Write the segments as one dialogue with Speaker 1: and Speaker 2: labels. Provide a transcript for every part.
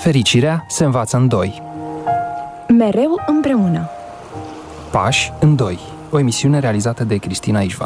Speaker 1: Fericirea se învață în doi.
Speaker 2: Mereu împreună.
Speaker 1: Pași în doi. O emisiune realizată de Cristina Ișvan.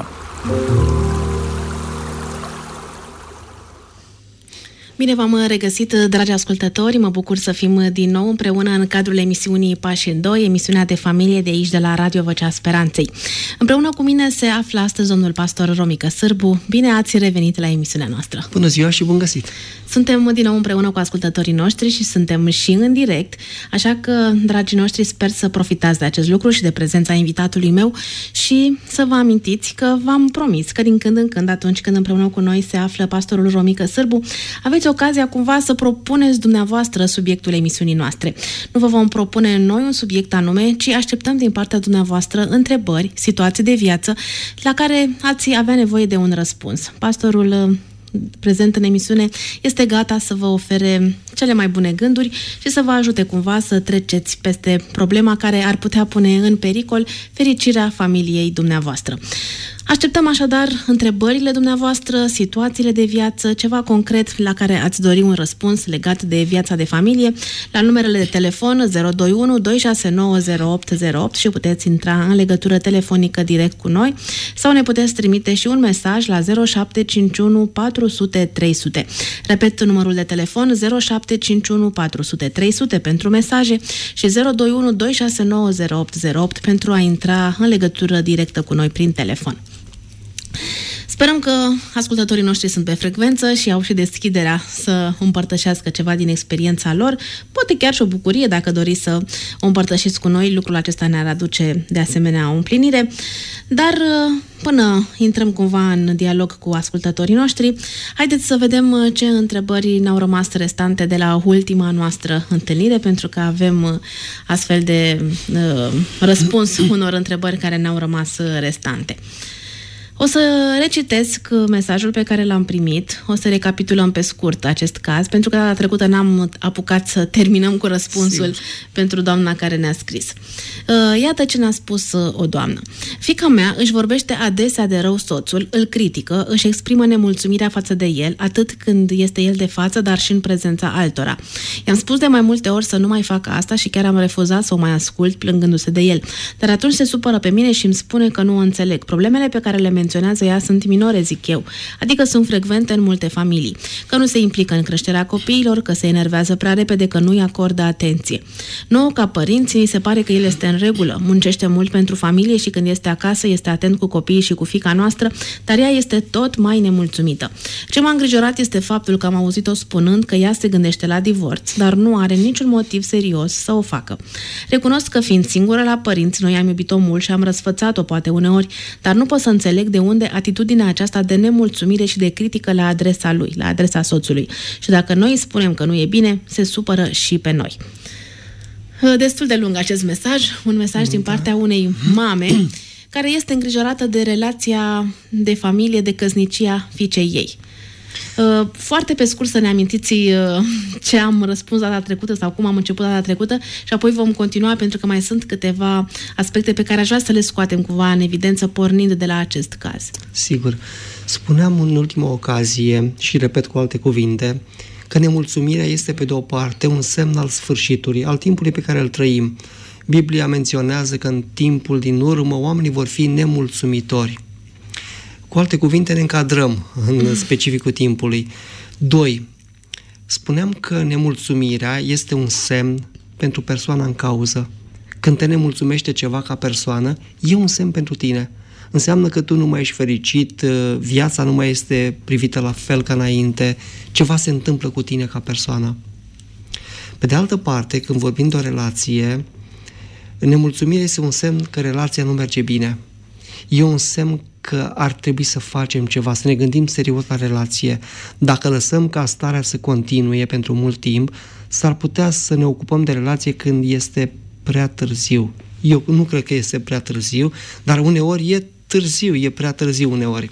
Speaker 3: Bine v-am regăsit, dragi ascultători, mă bucur să fim din nou împreună în cadrul emisiunii Pași în doi, emisiunea de familie de aici de la Radio Vocea Speranței. Împreună cu mine se află astăzi domnul pastor Romică Sârbu. Bine ați revenit la emisiunea noastră!
Speaker 4: Bună ziua și bun găsit!
Speaker 3: Suntem din nou împreună cu ascultătorii noștri și suntem și în direct, așa că, dragii noștri, sper să profitați de acest lucru și de prezența invitatului meu și să vă amintiți că v-am promis că din când în când, atunci când împreună cu noi se află pastorul Romică Sârbu, aveți ocazia cumva să propuneți dumneavoastră subiectul emisiunii noastre. Nu vă vom propune noi un subiect anume, ci așteptăm din partea dumneavoastră întrebări, situații de viață la care ați avea nevoie de un răspuns. Pastorul prezent în emisiune este gata să vă ofere cele mai bune gânduri și să vă ajute cumva să treceți peste problema care ar putea pune în pericol fericirea familiei dumneavoastră. Așteptăm așadar întrebările dumneavoastră, situațiile de viață, ceva concret la care ați dori un răspuns legat de viața de familie, la numerele de telefon 021 269 0808 și puteți intra în legătură telefonică direct cu noi sau ne puteți trimite și un mesaj la 0751 400 300. Repet numărul de telefon 0751 400 300 pentru mesaje și 021 269 0808 pentru a intra în legătură directă cu noi prin telefon. Sperăm că ascultătorii noștri sunt pe frecvență și au și deschiderea să împărtășească ceva din experiența lor, poate chiar și o bucurie dacă doriți să o împărtășiți cu noi, lucrul acesta ne-ar aduce de asemenea o împlinire. Dar până intrăm cumva în dialog cu ascultătorii noștri, haideți să vedem ce întrebări ne-au rămas restante de la ultima noastră întâlnire, pentru că avem astfel de răspuns unor întrebări care ne-au rămas restante. O să recitesc mesajul pe care l-am primit, o să recapitulăm pe scurt acest caz, pentru că data trecută n-am apucat să terminăm cu răspunsul pentru doamna care ne-a scris. Iată ce ne-a spus o doamnă. Fiica mea își vorbește adesea de rău soțul, îl critică, își exprimă nemulțumirea față de el, atât când este el de față, dar și în prezența altora. I-am spus de mai multe ori să nu mai facă asta și chiar am refuzat să o mai ascult, plângându-se de el. Dar atunci se supără pe mine și îmi spune că nu o înțeleg. Problemele pe care le menționează ea sunt minore, zic eu, adică sunt frecvente în multe familii, că nu se implică în creșterea copiilor, că se enervează prea repede, că nu-i acordă atenție. Nouă, ca părinți, mi se pare că el este în regulă, muncește mult pentru familie și când este acasă este atent cu copiii și cu fiica noastră, dar ea este tot mai nemulțumită. Ce m-a îngrijorat este faptul că am auzit-o spunând că ea se gândește la divorț, dar nu are niciun motiv serios să o facă. Recunosc că fiind singură la părinți, noi am iubit-o mult și am răsfățat-o poate uneori, dar nu pot să înțeleg de unde atitudinea aceasta de nemulțumire și de critică la adresa lui, la adresa soțului. Și dacă noi îi spunem că nu e bine, se supără și pe noi. Destul de lung acest mesaj, un mesaj din partea unei mame care este îngrijorată de relația de familie, de căsnicia fiicei ei. Foarte pe scurt să ne amintiți ce am răspuns data trecută sau cum am început data trecută și apoi vom continua, pentru că mai sunt câteva aspecte pe care aș vrea să le scoatem cumva în evidență pornind de la acest caz.
Speaker 4: Sigur. Spuneam în ultima ocazie și repet cu alte cuvinte că nemulțumirea este pe de o parte un semn al sfârșitului, al timpului pe care îl trăim. Biblia menționează că în timpul din urmă oamenii vor fi nemulțumitori. Cu alte cuvinte, ne încadrăm în specificul timpului. 2. Spuneam că nemulțumirea este un semn pentru persoana în cauză. Când te nemulțumește ceva ca persoană, e un semn pentru tine. Înseamnă că tu nu mai ești fericit, viața nu mai este privită la fel ca înainte, ceva se întâmplă cu tine ca persoană. Pe de altă parte, când vorbim de o relație, nemulțumirea este un semn că relația nu merge bine. E un semn că ar trebui să facem ceva, să ne gândim serios la relație. Dacă lăsăm ca starea să continue pentru mult timp, s-ar putea să ne ocupăm de relație când este prea târziu. Eu nu cred că este prea târziu, dar uneori e târziu, e prea târziu uneori.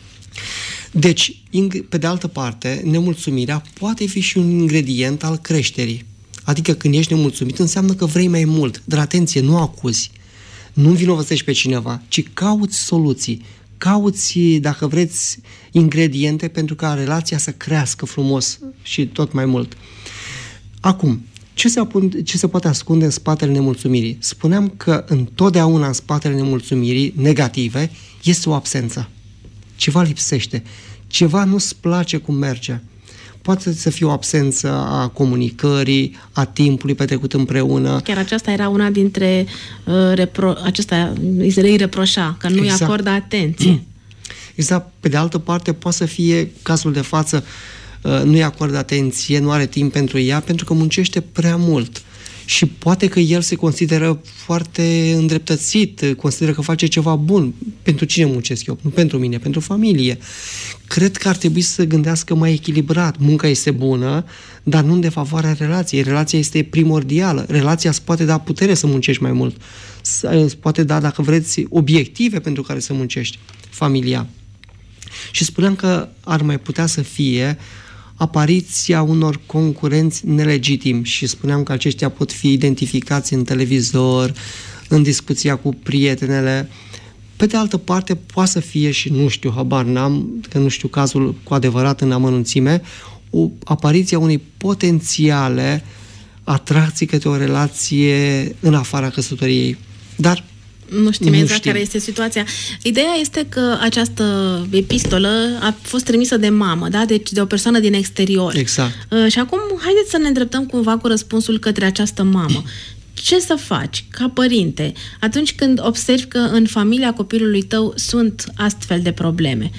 Speaker 4: Deci, pe de altă parte, nemulțumirea poate fi și un ingredient al creșterii. Adică când ești nemulțumit, înseamnă că vrei mai mult. Dar atenție, nu acuzi. Nu învinovățești pe cineva, ci cauți soluții. Cauți, dacă vreți, ingrediente pentru ca relația să crească frumos și tot mai mult. Acum, ce se poate ascunde în spatele nemulțumirii? Spuneam că întotdeauna în spatele nemulțumirii negative este o absență. Ceva lipsește. Ceva nu-ți place cum merge. Poate să fie o absență a comunicării, a timpului petrecut împreună.
Speaker 3: Chiar aceasta era una dintre acesta îi reproșa, că nu-i acordă atenție.
Speaker 4: Exact. Pe de altă parte, poate să fie cazul de față, nu-i acordă atenție, nu are timp pentru ea, pentru că muncește prea mult. Și poate că el se consideră foarte îndreptățit, consideră că face ceva bun. Pentru cine muncesc eu? Nu pentru mine, pentru familie. Cred că ar trebui să gândească mai echilibrat. Munca este bună, dar nu în defavoarea relației. Relația este primordială. Relația îți poate da putere să muncești mai mult. Îți poate da, dacă vreți, obiective pentru care să muncești. Familia. Și spuneam că ar mai putea să fie apariția unor concurenți nelegitimi și spuneam că aceștia pot fi identificați în televizor, în discuția cu prietenele. Pe de altă parte, poate să fie, și nu știu, habar n-am, că nu știu cazul cu adevărat în amănunțime, o apariția unei potențiale atracții către o relație în afara căsătoriei. Dar
Speaker 3: nu știm exact care este situația. Ideea este că această epistolă a fost trimisă de mamă, da? Deci de o persoană din exterior.
Speaker 4: Exact.
Speaker 3: Și acum haideți să ne îndreptăm cumva cu răspunsul către această mamă. Ce să faci ca părinte atunci când observi că în familia copilului tău sunt astfel de probleme?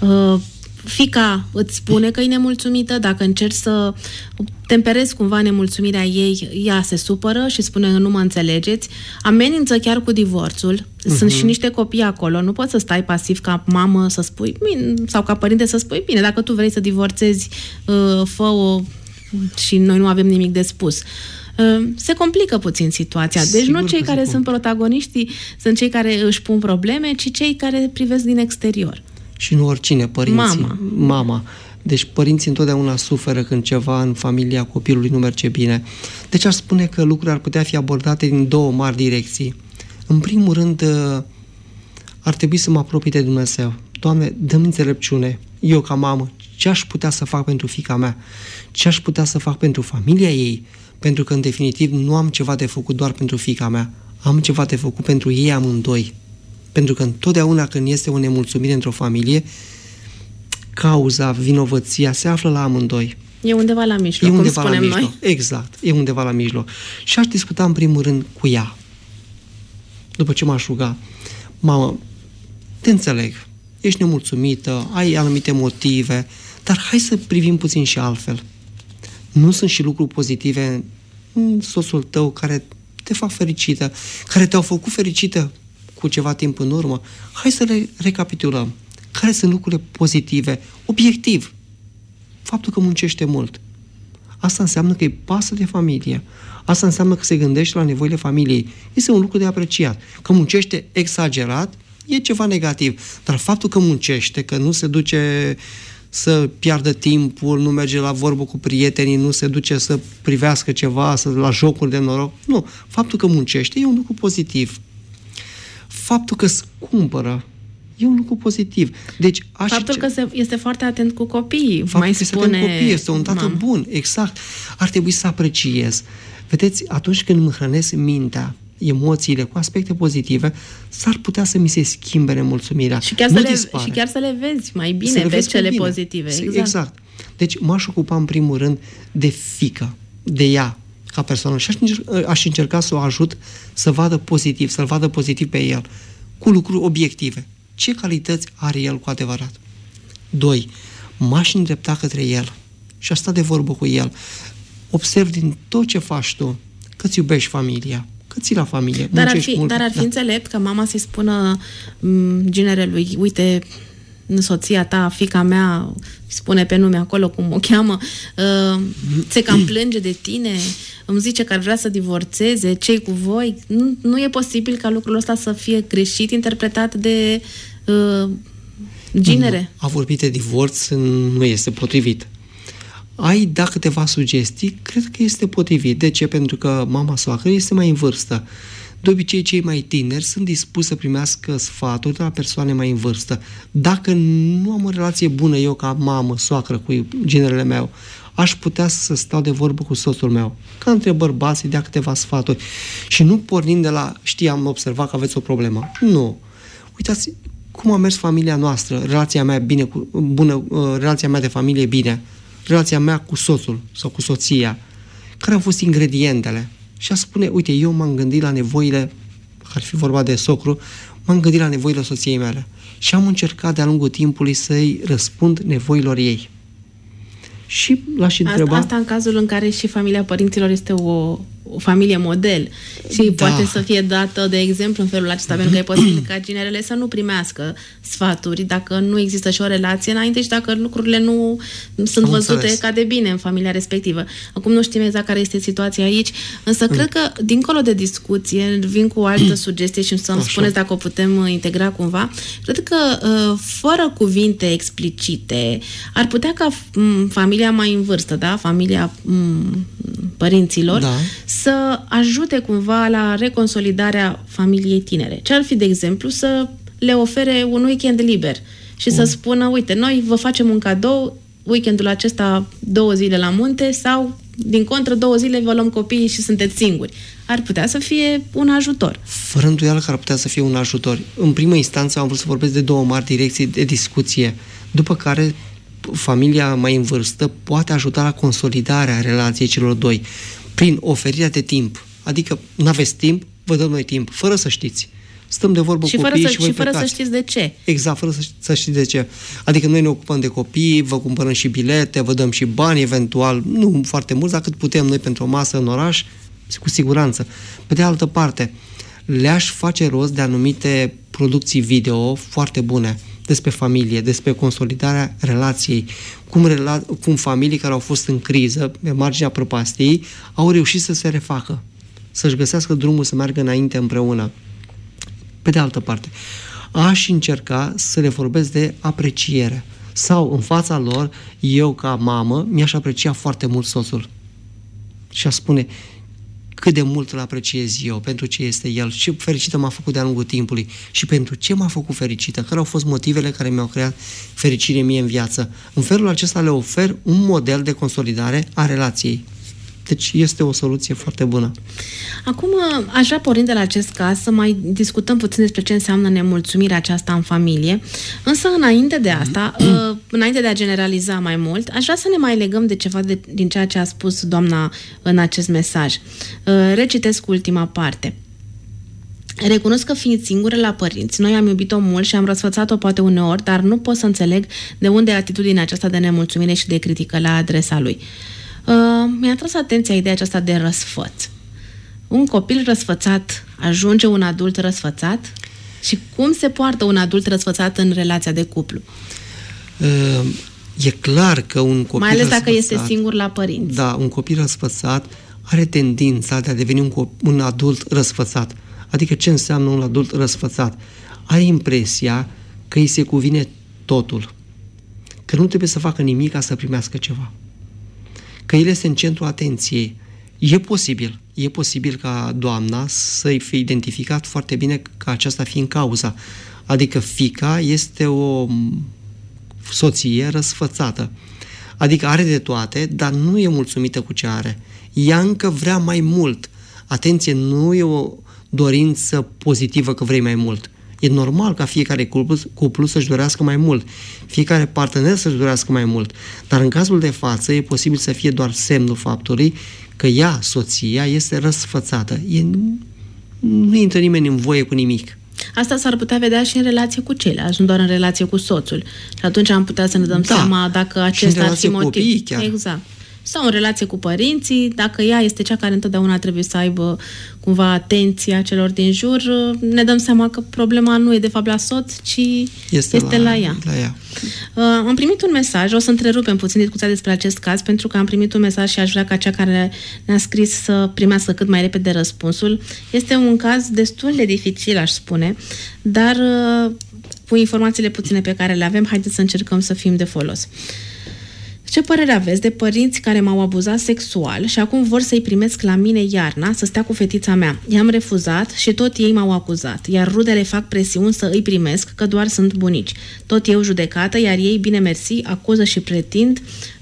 Speaker 3: Fiica îți spune că e nemulțumită, dacă încerci să temperezi cumva nemulțumirea ei, ea se supără și spune că nu mă înțelegeți, amenință chiar cu divorțul. Sunt și niște copii acolo, nu poți să stai pasiv ca mamă să spui, bine, sau ca părinte să spui, bine, dacă tu vrei să divorțezi, fă-o și noi nu avem nimic de spus. Se complică puțin situația. Deci sigur, nu cei care sunt protagoniștii sunt cei care își pun probleme, ci cei care privesc din exterior.
Speaker 4: Și nu oricine, părinții. Mama. Deci părinții întotdeauna suferă când ceva în familia copilului nu merge bine. Deci aș spune că lucrurile ar putea fi abordate din două mari direcții. În primul rând, ar trebui să mă apropii de Dumnezeu. Doamne, dă-mi înțelepciune. Eu ca mamă, ce aș putea să fac pentru fiica mea? Ce aș putea să fac pentru familia ei? Pentru că, în definitiv, nu am ceva de făcut doar pentru fiica mea. Am ceva de făcut pentru ei amândoi. Pentru că întotdeauna când este o nemulțumire într-o familie, cauza, vinovăția se află la amândoi.
Speaker 3: E undeva la mijloc, cum spunem noi.
Speaker 4: Exact, e undeva la mijloc. Și aș discuta în primul rând cu ea. După ce m-aș ruga, mamă, te înțeleg, ești nemulțumită, ai anumite motive, dar hai să privim puțin și altfel. Nu sunt și lucruri pozitive în soțul tău care te fac fericită, care te-au făcut fericită cu ceva timp în urmă? Hai să le recapitulăm. Care sunt lucrurile pozitive? Obiectiv. Faptul că muncește mult. Asta înseamnă că îi pasă de familie. Asta înseamnă că se gândește la nevoile familiei. Este un lucru de apreciat. Că muncește exagerat e ceva negativ. Dar faptul că muncește, că nu se duce să piardă timpul, nu merge la vorbă cu prietenii, nu se duce să privească ceva, la jocuri de noroc. Nu. Faptul că muncește e un lucru pozitiv. Faptul că îți cumpără e un lucru pozitiv. Deci,
Speaker 3: faptul că este foarte atent cu copiii, mai spune
Speaker 4: copii, este un tată bun, exact. Ar trebui să apreciez. Vedeți, atunci când îmi hrănesc mintea, emoțiile cu aspecte pozitive, s-ar putea să mi se schimbe nemulțumirea.
Speaker 3: Și chiar, să le vezi mai bine, vezi cele pozitive.
Speaker 4: Exact. Deci m-aș ocupa în primul rând de fiică, de ea, ca persoană. Și aș încerca să o ajut să vadă pozitiv, să-l vadă pozitiv pe el, cu lucruri obiective. Ce calități are el cu adevărat? 2. M-aș îndrepta către el și aș sta de vorbă cu el. Observ din tot ce faci tu că-ți iubești familia, că ții la familie.
Speaker 3: Dar ar fi înțelept că mama să-i spună ginerelui, uite, soția ta, fiica mea, spune pe nume acolo cum o cheamă, se cam plânge de tine, îmi zice că ar vrea să divorțeze, ce-i cu voi? Nu e posibil ca lucrul ăsta să fie greșit interpretat de ginere.
Speaker 4: A vorbit de divorț nu este potrivit. Ai dat câteva sugestii, cred că este potrivit. De ce? Pentru că mama soacră este mai în vârstă. De obicei, cei mai tineri sunt dispuși să primească sfaturi de la persoane mai în vârstă. Dacă nu am o relație bună eu ca mamă, soacră cu ginerele meu, aș putea să stau de vorbă cu soțul meu, ca între bărbați, să-i dea câteva sfaturi și nu pornind de la, am observat că aveți o problemă. Nu. Uitați cum a mers familia noastră, relația mea bună, relația mea de familie bine, relația mea cu soțul sau cu soția, care au fost ingredientele. Și a spune, uite, eu m-am gândit la nevoile, ar fi vorba de socru, m-am gândit la nevoile soției mele și am încercat de-a lungul timpului să-i răspund nevoilor ei. Și l-aș întreba...
Speaker 3: Asta în cazul în care și familia părinților este o familie model și poate să fie dată de exemplu în felul acesta, pentru că e posibil ca ginerele să nu primească sfaturi dacă nu există și o relație înainte și dacă lucrurile nu sunt văzute ca de bine în familia respectivă. Acum nu știm exact care este situația aici, însă cred că dincolo de discuție vin cu o altă sugestie și să-mi spuneți dacă o putem integra cumva. Cred că fără cuvinte explicite ar putea ca familia mai în vârstă, da? Familia părinților, să ajute cumva la reconsolidarea familiei tinere. Ce ar fi, de exemplu, să le ofere un weekend liber și să spună, uite, noi vă facem un cadou, weekendul acesta 2 zile la munte sau, din contră, 2 zile vă luăm copiii și sunteți singuri. Ar putea să fie un ajutor.
Speaker 4: Fără îndoială că ar putea să fie un ajutor. În primă instanță am vrut să vorbesc de 2 mari direcții de discuție, după care familia mai în vârstă poate ajuta la consolidarea relației celor doi prin oferirea de timp. Adică nu aveți timp, vă dăm noi timp, fără să știți. Stăm de vorbă cu copiii și voi
Speaker 3: fără să știți de ce.
Speaker 4: Exact, fără să știți de ce. Adică noi ne ocupăm de copii, vă cumpărăm și bilete, vă dăm și bani eventual, nu foarte mulți, dar cât putem noi pentru o masă în oraș, cu siguranță. Pe de altă parte, le-aș face rost de anumite producții video foarte bune despre familie, despre consolidarea relației, cum familii care au fost în criză, pe marginea prăpastiei, au reușit să se refacă, să-și găsească drumul să meargă înainte împreună. Pe de altă parte, aș încerca să le vorbesc de apreciere. Sau, în fața lor, eu, ca mamă, mi-aș aprecia foarte mult soțul. Și aș spune cât de mult îl apreciez eu pentru ce este el, ce fericită m-a făcut de-a lungul timpului și pentru ce m-a făcut fericită, care au fost motivele care mi-au creat fericire mie în viață. În felul acesta le ofer un model de consolidare a relației. Deci este o soluție foarte bună.
Speaker 3: Acum aș vrea, pornind de la acest caz, să mai discutăm puțin despre ce înseamnă nemulțumirea aceasta în familie, însă înainte de asta, înainte de a generaliza mai mult, aș vrea să ne mai legăm de ceva din ceea ce a spus doamna în acest mesaj. Recitesc ultima parte. Recunosc că fiind singură la părinți, noi am iubit-o mult și am răsfățat-o poate uneori, dar nu pot să înțeleg de unde e atitudinea aceasta de nemulțumire și de critică la adresa lui. Mi-a tras atenția ideea aceasta de răsfăț. Un copil răsfățat ajunge un adult răsfățat? Și cum se poartă un adult răsfățat în relația de cuplu?
Speaker 4: E clar că un copil
Speaker 3: mai ales dacă este singur la părinți.
Speaker 4: Da, un copil răsfățat are tendința de a deveni un adult răsfățat. Adică ce înseamnă un adult răsfățat? Are impresia că îi se cuvine totul. Că nu trebuie să facă nimic ca să primească ceva. Că el este în centrul atenției. E posibil ca doamna să-i fie identificat foarte bine ca aceasta fiind cauza. Adică fiica este o soție răsfățată. Adică are de toate, dar nu e mulțumită cu ce are. Ea încă vrea mai mult. Atenție, nu e o dorință pozitivă că vrei mai mult. E normal ca fiecare cuplu să-și dorească mai mult, fiecare partener să-și dorească mai mult, dar în cazul de față e posibil să fie doar semnul faptului că ea, soția, este răsfățată. Nu intră nimeni în voie cu nimic.
Speaker 3: Asta s-ar putea vedea și în relație cu ceilalți, nu doar în relație cu soțul. Și atunci am putea să ne dăm seama dacă acesta ar fi motiv.
Speaker 4: Copiii, chiar.
Speaker 3: Exact. Sau în relație cu părinții, dacă ea este cea care întotdeauna trebuie să aibă cumva atenția celor din jur, ne dăm seama că problema nu e de fapt la soț, ci este la ea. Am primit un mesaj, o să întrerupem puțin discuția despre acest caz, pentru că am primit un mesaj și aș vrea ca cea care ne-a scris să primească cât mai repede răspunsul. Este un caz destul de dificil, aș spune, dar cu informațiile puține pe care le avem, haideți să încercăm să fim de folos. Ce părere aveți de părinți care m-au abuzat sexual și acum vor să-i primesc la mine iarna să stea cu fetița mea? I-am refuzat și tot ei m-au acuzat, iar rudele fac presiuni să îi primesc, că doar sunt bunici. Tot eu judecată, iar ei, bine mersi, acuză și pretind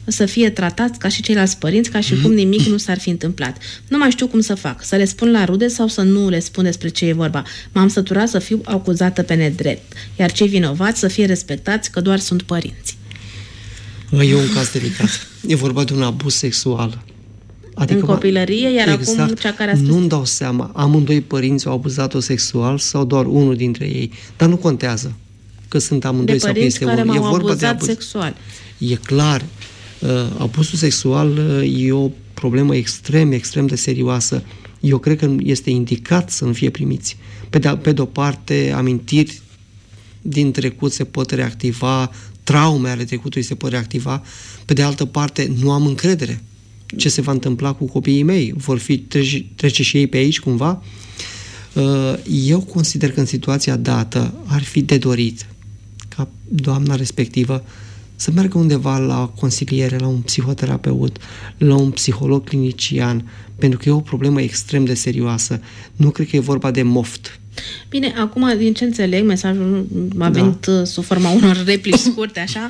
Speaker 3: să fie tratați ca și ceilalți părinți, ca și cum nimic nu s-ar fi întâmplat. Nu mai știu cum să fac, să le spun la rude sau să nu le spun despre ce e vorba. M-am săturat să fiu acuzată pe nedrept, iar cei vinovați să fie respectați că doar sunt părinți.
Speaker 4: E un caz delicat. E vorba de un abuz sexual.
Speaker 3: Adică în copilărie, iar exact, acum cea care a spus...
Speaker 4: Nu-mi dau seama, amândoi părinți au abuzat-o sexual sau doar unul dintre ei. Dar nu contează că sunt amândoi sau că este unul.
Speaker 3: E vorba de abuz sexual.
Speaker 4: E clar. Abuzul sexual e o problemă extrem de serioasă. Eu cred că este indicat să nu fie primiți. Pe de-o parte, amintiri din trecut se pot reactiva, traume ale trecutului se pot reactiva. Pe de altă parte, nu am încredere. Ce se va întâmpla cu copiii mei? Vor fi trece și ei pe aici cumva? Eu consider că în situația dată ar fi de dorit ca doamna respectivă să meargă undeva la consiliere, la un psihoterapeut, la un psiholog clinician, pentru că e o problemă extrem de serioasă. Nu cred că e vorba de moft.
Speaker 3: Bine, acum, din ce înțeleg, mesajul a venit sub forma unor replici scurte, așa.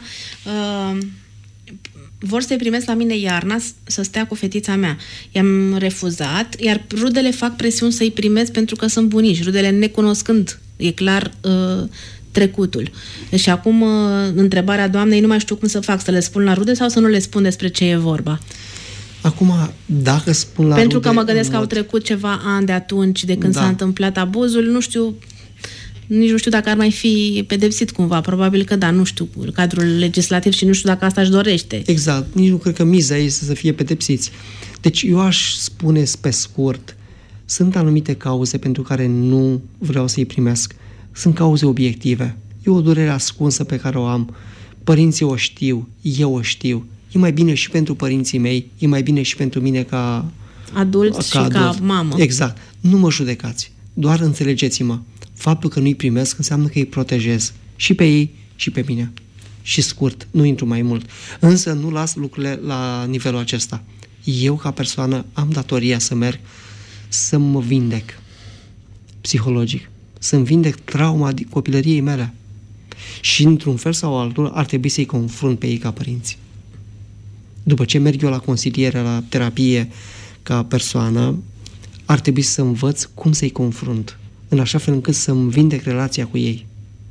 Speaker 3: Vor să-i primesc la mine iarna să stea cu fetița mea. I-am refuzat, iar rudele fac presiuni să-i primesc pentru că sunt bunici, rudele necunoscând, e clar, trecutul. Și acum, întrebarea doamnei, nu mai știu cum să fac, să le spun la rude sau să nu le spun despre ce e vorba?
Speaker 4: Acum, dacă spun la
Speaker 3: pentru
Speaker 4: rude...
Speaker 3: că mă gândesc că au trecut ceva ani de atunci, de când s-a întâmplat abuzul, nici nu știu dacă ar mai fi pedepsit cumva. Probabil că da, nu știu cadrul legislativ și nu știu dacă asta își dorește.
Speaker 4: Exact. Nici nu cred că miza este să fie pedepsiți. Deci eu aș spune pe scurt, sunt anumite cauze pentru care nu vreau să-i primesc. Sunt cauze obiective. E o durere ascunsă pe care o am. Părinții o știu, eu o știu. E mai bine și pentru părinții mei, e mai bine și pentru mine ca
Speaker 3: adult și ca mamă.
Speaker 4: Exact. Nu mă judecați. Doar înțelegeți-mă. Faptul că nu-i primesc înseamnă că îi protejez și pe ei și pe mine. Și scurt, nu intru mai mult. Însă nu las lucrurile la nivelul acesta. Eu, ca persoană, am datoria să merg să mă vindec psihologic. Să-mi vindec trauma copilăriei mele. Și, într-un fel sau altul, ar trebui să-i confrunt pe ei ca părinți. După ce merg eu la consiliere, la terapie ca persoană, ar trebui să învăț cum să-i confrunt, în așa fel încât să-mi vindec relația cu ei.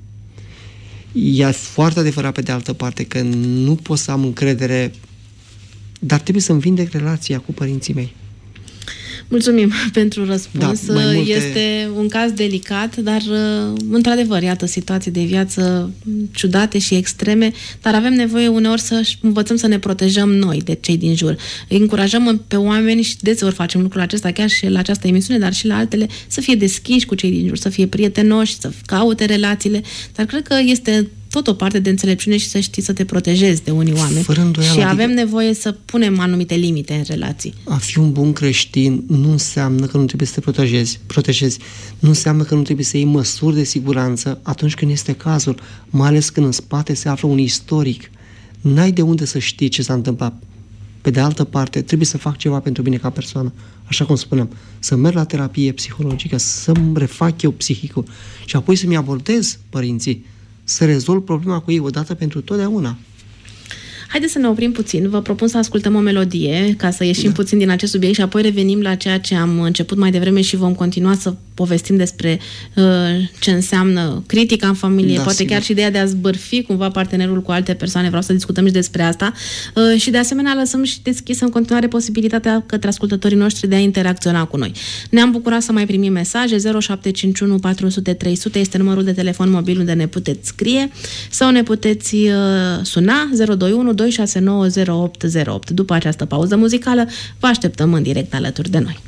Speaker 4: E foarte adevărat pe de altă parte că nu pot să am încredere, dar trebuie să-mi vindec relația cu părinții mei.
Speaker 3: Mulțumim pentru răspuns. Este un caz delicat, dar într-adevăr, iată, situații de viață ciudate și extreme, dar avem nevoie uneori să învățăm să ne protejăm noi de cei din jur. Îi încurajăm pe oameni și deseori facem lucrul acesta, chiar și la această emisiune, dar și la altele, să fie deschiși cu cei din jur, să fie prietenoși, să caute relațiile, dar cred că este tot o parte de înțelepciune și să știi să te protejezi de unii oameni. Și avem nevoie să punem anumite limite în relații.
Speaker 4: A fi un bun creștin nu înseamnă că nu trebuie să te protejezi. Nu înseamnă că nu trebuie să iei măsuri de siguranță atunci când este cazul, mai ales când în spate se află un istoric. N-ai de unde să știi ce s-a întâmplat. Pe de altă parte, trebuie să fac ceva pentru mine ca persoană. Așa cum spuneam, să merg la terapie psihologică, să-mi refac eu psihicul și apoi să-mi abordez părinții, să rezolv problema cu ei odată pentru totdeauna.
Speaker 3: Haideți să ne oprim puțin. Vă propun să ascultăm o melodie ca să ieșim puțin din acest subiect și apoi revenim la ceea ce am început mai devreme și vom continua să povestim despre ce înseamnă critica în familie, poate sigur. Chiar și ideea de a zbârfi cumva partenerul cu alte persoane. Vreau să discutăm și despre asta și de asemenea lăsăm și deschisă în continuare posibilitatea către ascultătorii noștri de a interacționa cu noi. Ne-am bucurat să mai primim mesaje. 0751 400 300 este numărul de telefon mobil unde ne puteți scrie sau ne puteți suna 021 269 0808. După această pauză muzicală vă așteptăm în direct alături de noi.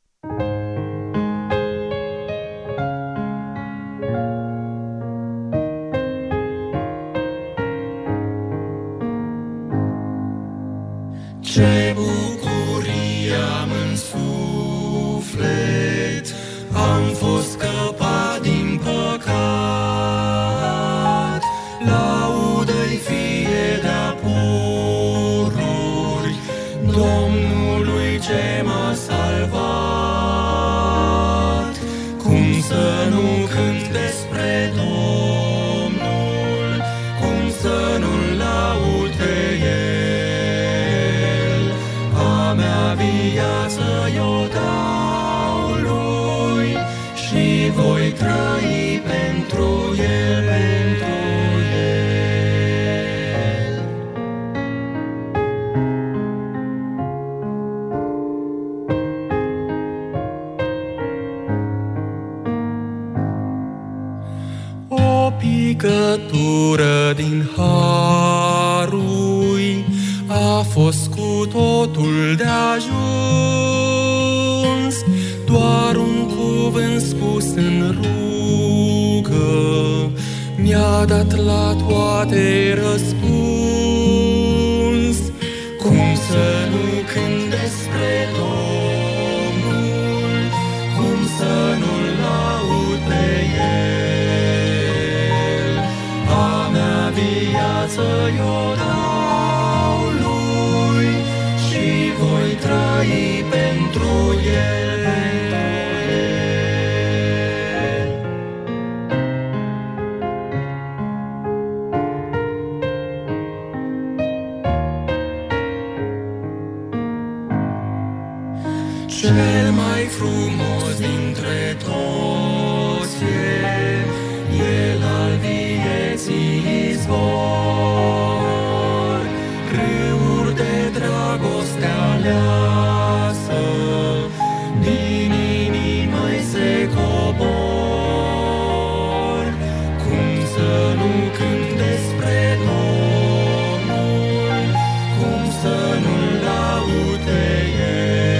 Speaker 5: Ce bucurie am în suflet, am fost scăpat din păcat, laudă-i fie de-a pururi, Domnului ce m-a salvat. Cum să nu cânt despre Domnul, cum să nu-L laud pe El. fost cu totul de ajuns, doar un cuvânt spus în rugă mi-a dat la toate răspuns. Cum să nu cânt despre Domnul, cum să nu-L laud pe El. A mea viață i-o dau Lui și voi trăi pentru El. Cel mai frumos dintre toți El al vieții izvor, râuri de dragoste aleasă, din inimă-i se cobor. Cum să nu cânt despre Domnul, cum să nu-L laud pe El.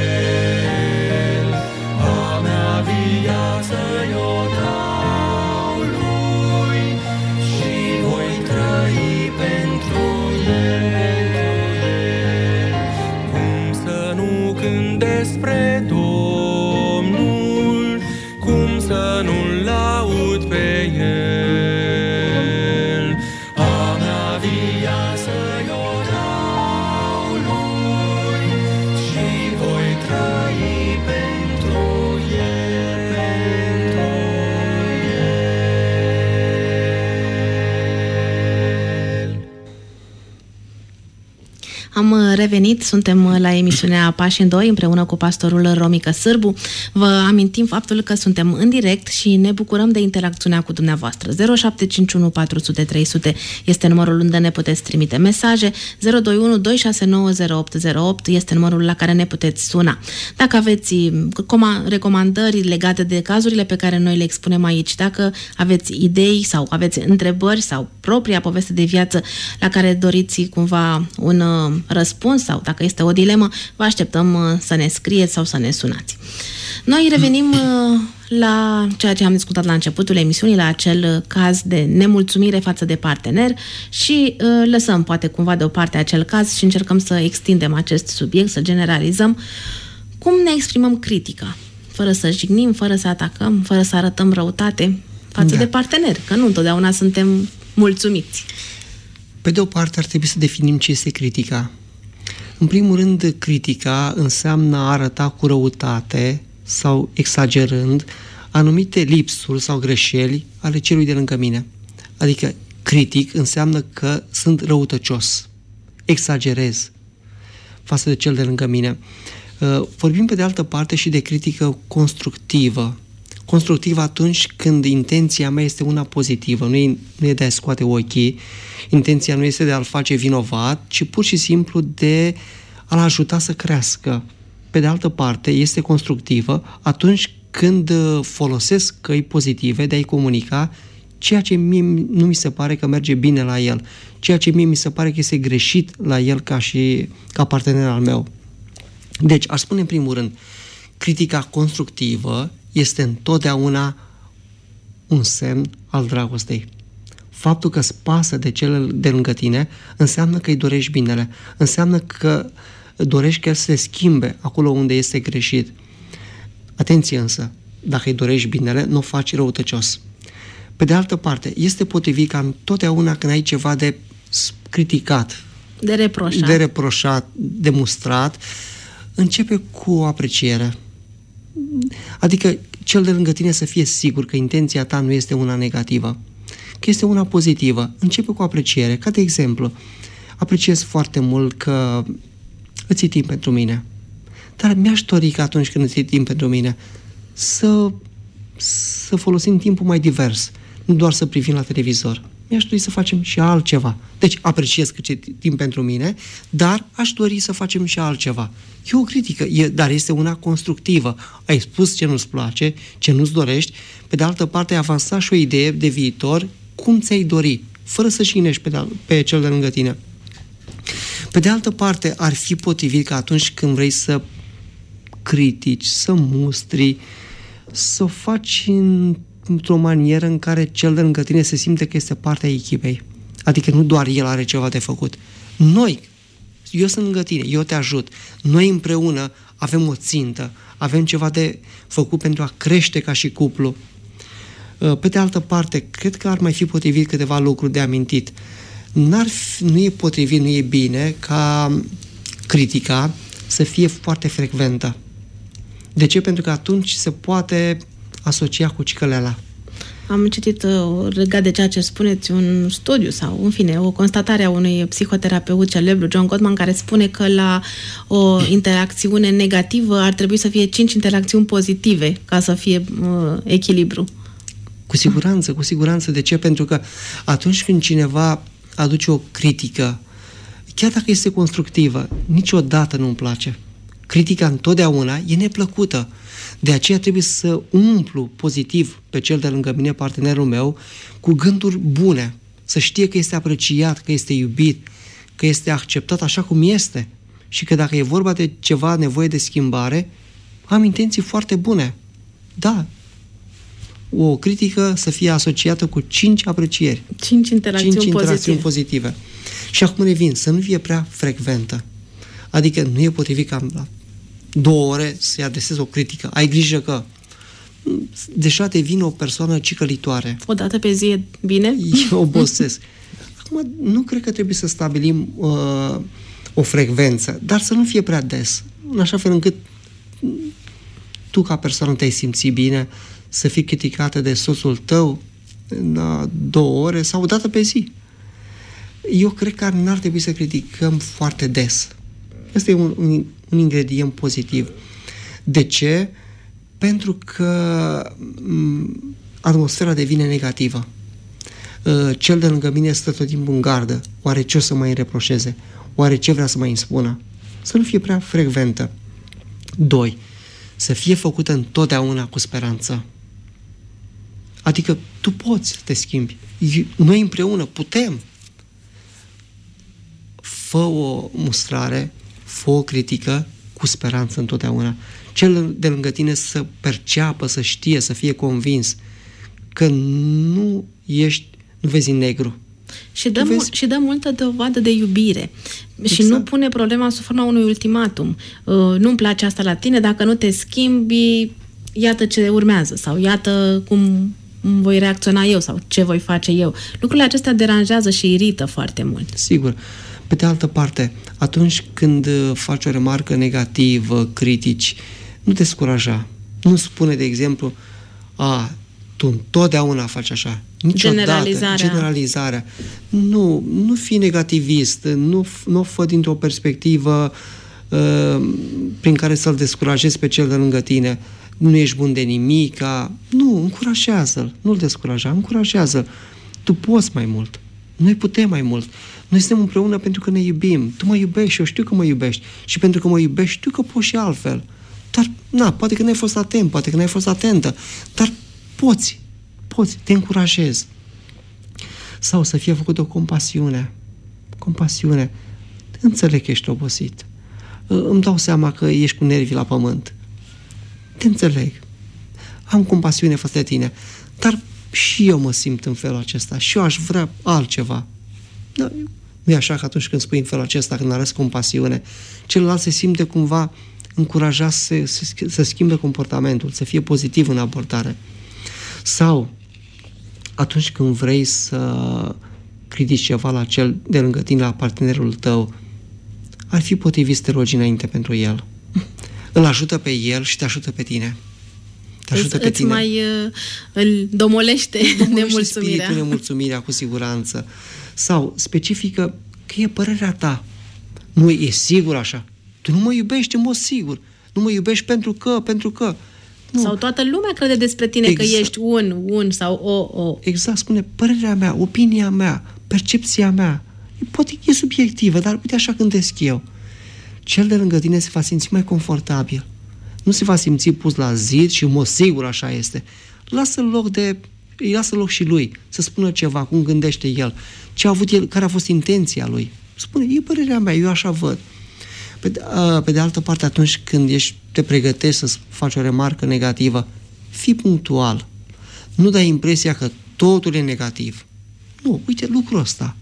Speaker 5: Viață i-o dau Lui și voi trăi pentru El. Cum să nu cânt despre Domnul, cum să nu-L laud pe El. A mea viață i-o dau Lui și voi trăi pentru El.
Speaker 3: Am revenit, suntem la emisiunea Pași în Doi împreună cu pastorul Romică Sârbu. Vă amintim faptul că suntem în direct și ne bucurăm de interacțiunea cu dumneavoastră. 0751 400 300 este numărul unde ne puteți trimite mesaje, 021 269 0808 este numărul la care ne puteți suna. Dacă aveți recomandări legate de cazurile pe care noi le expunem aici, dacă aveți idei sau aveți întrebări sau propria poveste de viață la care doriți cumva un răspuns sau dacă este o dilemă, vă așteptăm să ne scrieți sau să ne sunați. Noi revenim la ceea ce am discutat la începutul emisiunii, la acel caz de nemulțumire față de partener și lăsăm poate cumva deoparte acel caz și încercăm să extindem acest subiect, să generalizăm cum ne exprimăm critica, fără să jignim, fără să atacăm, fără să arătăm răutate față de partener, că nu întotdeauna suntem mulțumiți.
Speaker 4: Pe de o parte ar trebui să definim ce este critica. În primul rând, critica înseamnă a arăta cu răutate sau exagerând anumite lipsuri sau greșeli ale celui de lângă mine. Adică critic înseamnă că sunt răutăcios, exagerez față de cel de lângă mine. Vorbim pe de altă parte și de critică constructivă. Constructivă atunci când intenția mea este una pozitivă, nu e de a scoate ochii, intenția nu este de a-l face vinovat, ci pur și simplu de a-l ajuta să crească. Pe de altă parte, este constructivă atunci când folosesc căi pozitive de a-i comunica ceea ce mie nu mi se pare că merge bine la el, ceea ce mie mi se pare că este greșit la el ca partener al meu. Deci, aș spune în primul rând, critica constructivă este întotdeauna un semn al dragostei. Faptul că îți pasă de cel de lângă tine înseamnă că îi dorești binele, înseamnă că dorești că el să se schimbe acolo unde este greșit. Atenție însă, dacă îi dorești binele, nu o faci răutăcios. Pe de altă parte, este potrivit ca întotdeauna când ai ceva de criticat, de reproșat, de mustrat, începe cu o apreciere. Adică cel de lângă tine să fie sigur că intenția ta nu este una negativă, că este una pozitivă. Începe cu apreciere. Ca de exemplu, apreciez foarte mult că îți iei timp pentru mine. Dar mi-aș dori că atunci când îți iei timp pentru mine să folosim timpul mai divers, nu doar să privim la televizor. Mi-aș dori să facem și altceva. Deci apreciez că ți-ai timp pentru mine, dar aș dori să facem și altceva. E o critică, dar este una constructivă. Ai spus ce nu-ți place, ce nu-ți dorești, pe de altă parte ai avansat și o idee de viitor, cum ți-ai dori, fără să jignești pe cel de lângă tine. Pe de altă parte, ar fi potrivit că atunci când vrei să critici, să mustri, să o faci într-o manieră în care cel de lângă tine se simte că este partea echipei. Adică nu doar el are ceva de făcut. Eu sunt lângă tine, eu te ajut. Noi împreună avem o țintă, avem ceva de făcut pentru a crește ca și cuplu. Pe de altă parte, cred că ar mai fi potrivit câteva lucruri de amintit. Nu e potrivit, nu e bine ca critica să fie foarte frecventă. De ce? Pentru că atunci se poate asocia cu cicăleala.
Speaker 3: Am citit legat de ceea ce spuneți un studiu sau, în fine, o constatare a unui psihoterapeut celebru, John Gottman, care spune că la o interacțiune negativă ar trebui să fie 5 interacțiuni pozitive ca să fie echilibru.
Speaker 4: Cu siguranță. De ce? Pentru că atunci când cineva aduce o critică, chiar dacă este constructivă, niciodată nu-mi place. Critica întotdeauna e neplăcută. De aceea trebuie să umplu pozitiv pe cel de lângă mine, partenerul meu, cu gânduri bune. Să știe că este apreciat, că este iubit, că este acceptat așa cum este. Și că dacă e vorba de ceva nevoie de schimbare, am intenții foarte bune. Da, o critică să fie asociată cu 5 aprecieri.
Speaker 3: 5 interacțiuni
Speaker 4: pozitive. Și acum revin, să nu fie prea frecventă. Adică nu e potrivit ca la 2 ore să-i adresezi o critică. Ai grijă că deja devine o persoană cicălitoare.
Speaker 3: O dată pe zi e bine?
Speaker 4: Eu obosesc. Acum, nu cred că trebuie să stabilim o frecvență, dar să nu fie prea des. În așa fel încât tu ca persoană te-ai simți bine să fii criticată de soțul tău în 2 ore sau o dată pe zi. Eu cred că n-ar trebui să criticăm foarte des. Asta e un ingredient pozitiv. De ce? Pentru că atmosfera devine negativă. Cel de lângă mine stă tot timpul în gardă. Oare ce o să mai reproșeze? Oare ce vrea să mai îmi spună? Să nu fie prea frecventă. 2. Să fie făcută întotdeauna cu speranță. Adică tu poți să te schimbi. Noi împreună putem. Fă o mustrare, fă o critică cu speranță întotdeauna. Cel de lângă tine să perceapă, să știe, să fie convins că nu vezi în negru.
Speaker 3: Și dă multă dovadă de iubire. Exact. Și nu pune problema sub forma unui ultimatum. Nu-mi place asta la tine, dacă nu te schimbi, iată ce urmează sau iată cum voi reacționa eu sau ce voi face eu. Lucrurile acestea deranjează și irită foarte mult. Sigur.
Speaker 4: Pe de altă parte, atunci când faci o remarcă negativă, critici, nu te descuraja. Nu spune, de exemplu, tu întotdeauna faci așa. Niciodată. Generalizarea. Nu fi negativist, nu fă dintr-o perspectivă prin care să-l descurajezi pe cel de lângă tine. Nu ești bun de nimica. Nu, încurajează-l. Nu-l descuraja, încurajează-l. Tu poți mai mult. Noi putem mai mult. Noi suntem împreună pentru că ne iubim. Tu mă iubești, eu știu că mă iubești. Și pentru că mă iubești, știu că poți și altfel. Dar, poate că n-ai fost atent, poate că n-ai fost atentă. Dar poți, te încurajez. Sau să fie făcută o compasiune. Înțeleg că ești obosit. Îmi dau seama că ești cu nervii la pământ. Te înțeleg. Am compasiune față de tine. Dar și eu mă simt în felul acesta. Și eu aș vrea altceva. Nu e așa că atunci când spui în felul acesta, când arăți compasiune, celălalt se simte cumva încurajat să schimbe comportamentul, să fie pozitiv în abordare. Sau atunci când vrei să critici ceva la cel de lângă tine, la partenerul tău, ar fi potrivit să te rogi înainte pentru el. Îl ajută pe el și te ajută pe tine.
Speaker 3: Îți mai îl domolește nemulțumirea.
Speaker 4: Nemulțumirea, cu siguranță. Sau specifică că e părerea ta. Nu e sigur așa. Tu nu mă iubești în mod sigur. Nu mă iubești pentru că. Nu.
Speaker 3: Sau toată lumea crede despre tine că ești un sau o.
Speaker 4: Exact, spune părerea mea, opinia mea, percepția mea. Poate e subiectivă, dar uite așa gândesc eu. Cel de lângă tine se va simți mai confortabil. Nu se va simți pus la zid și în mod sigur așa este. Îi lasă loc și lui să spună ceva, cum gândește el, ce a avut el, care a fost intenția lui. Spune, e părerea mea, eu așa văd. Pe de altă parte, atunci când te pregătești să faci o remarcă negativă, fii punctual. Nu dai impresia că totul e negativ. Nu, uite, lucrul ăsta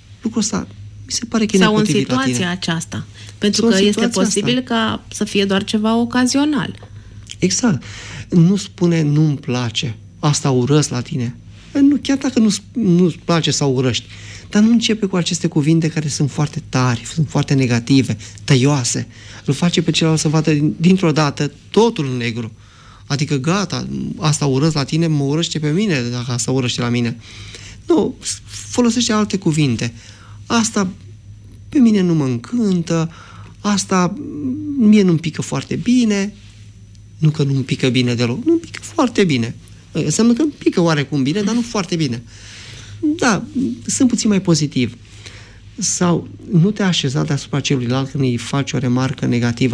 Speaker 4: mi se pare că e nepotrivit la tine.
Speaker 3: Sau în situația aceasta. Pentru că este posibil ca să fie doar ceva ocazional.
Speaker 4: Exact. Nu spune nu-mi place, asta urăsc la tine. Nu, chiar dacă nu-ți place sau urăști, dar nu începe cu aceste cuvinte care sunt foarte tari, sunt foarte negative, tăioase. Îl face pe celălalt să vadă dintr-o dată totul în negru. Adică gata, asta urăsc la tine, mă urăște pe mine dacă asta urăște la mine. Nu, folosește alte cuvinte. Asta pe mine nu mă încântă, asta mie nu-mi pică foarte bine, nu că nu-mi pică bine deloc, nu-mi pică foarte bine. Înseamnă că îmi pică oarecum bine, dar nu foarte bine. Da, sunt puțin mai pozitiv. Sau nu te așeza deasupra celuilalt când îi faci o remarcă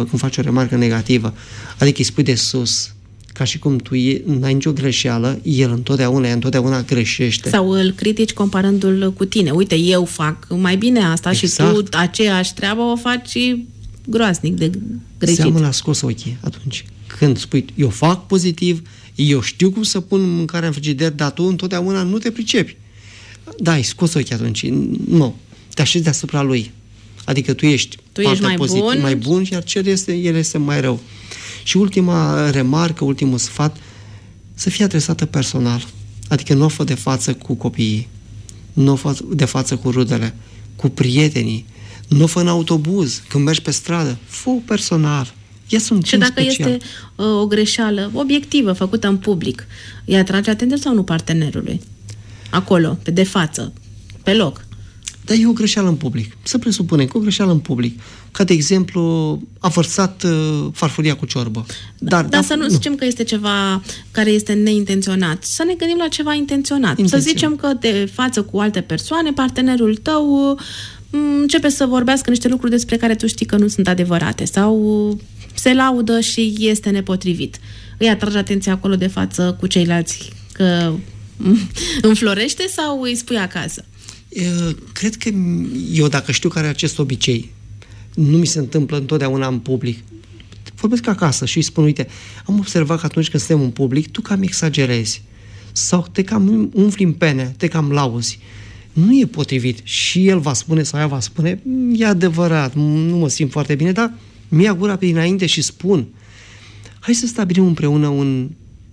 Speaker 4: negativă, adică îi spui de sus, ca și cum tu n-ai nicio greșeal, el întotdeauna greșește.
Speaker 3: Sau îl critici comparându-l cu tine. Uite, eu fac mai bine asta, exact. Și tu aceeași treabă o faci groaznic de greșit.
Speaker 4: Seamănă la scos ochii atunci. Când spui, eu fac pozitiv, eu știu cum să pun mâncarea în frigider, dar tu întotdeauna nu te pricepi. Da, ai scos ochii atunci. Nu. Te așezi deasupra lui. Adică tu ești mai bun, iar el este mai rău. Și ultima remarcă, ultimul sfat, să fie adresată personal. Adică nu o fă de față cu copiii, nu o fă de față cu rudele, cu prietenii, nu o fă în autobuz, când mergi pe stradă, fă personal.
Speaker 3: Și dacă este o greșeală obiectivă, făcută în public, îi atrage atenție sau nu partenerului? Acolo, de față, pe loc.
Speaker 4: Dar e o greșeală în public. Să presupunem că o greșeală în public. Ca de exemplu, a vărsat farfuria cu ciorbă. Dar
Speaker 3: să nu zicem că este ceva care este neintenționat. Să ne gândim la ceva intenționat. Să zicem că de față cu alte persoane, partenerul tău începe să vorbească niște lucruri despre care tu știi că nu sunt adevărate sau se laudă și este nepotrivit. Îi atrage atenția acolo de față cu ceilalți că înflorește sau îi spui acasă?
Speaker 4: Cred că eu, dacă știu care are acest obicei, nu mi se întâmplă întotdeauna în public. Vorbesc acasă și îi spun, uite, am observat că atunci când suntem în public, tu cam exagerezi sau te cam umfli în pene, te cam lauzi. Nu e potrivit. Și el va spune sau ea va spune, e adevărat, nu mă simt foarte bine, dar mi-ia gura pe dinainte și spun, hai să stabilim împreună un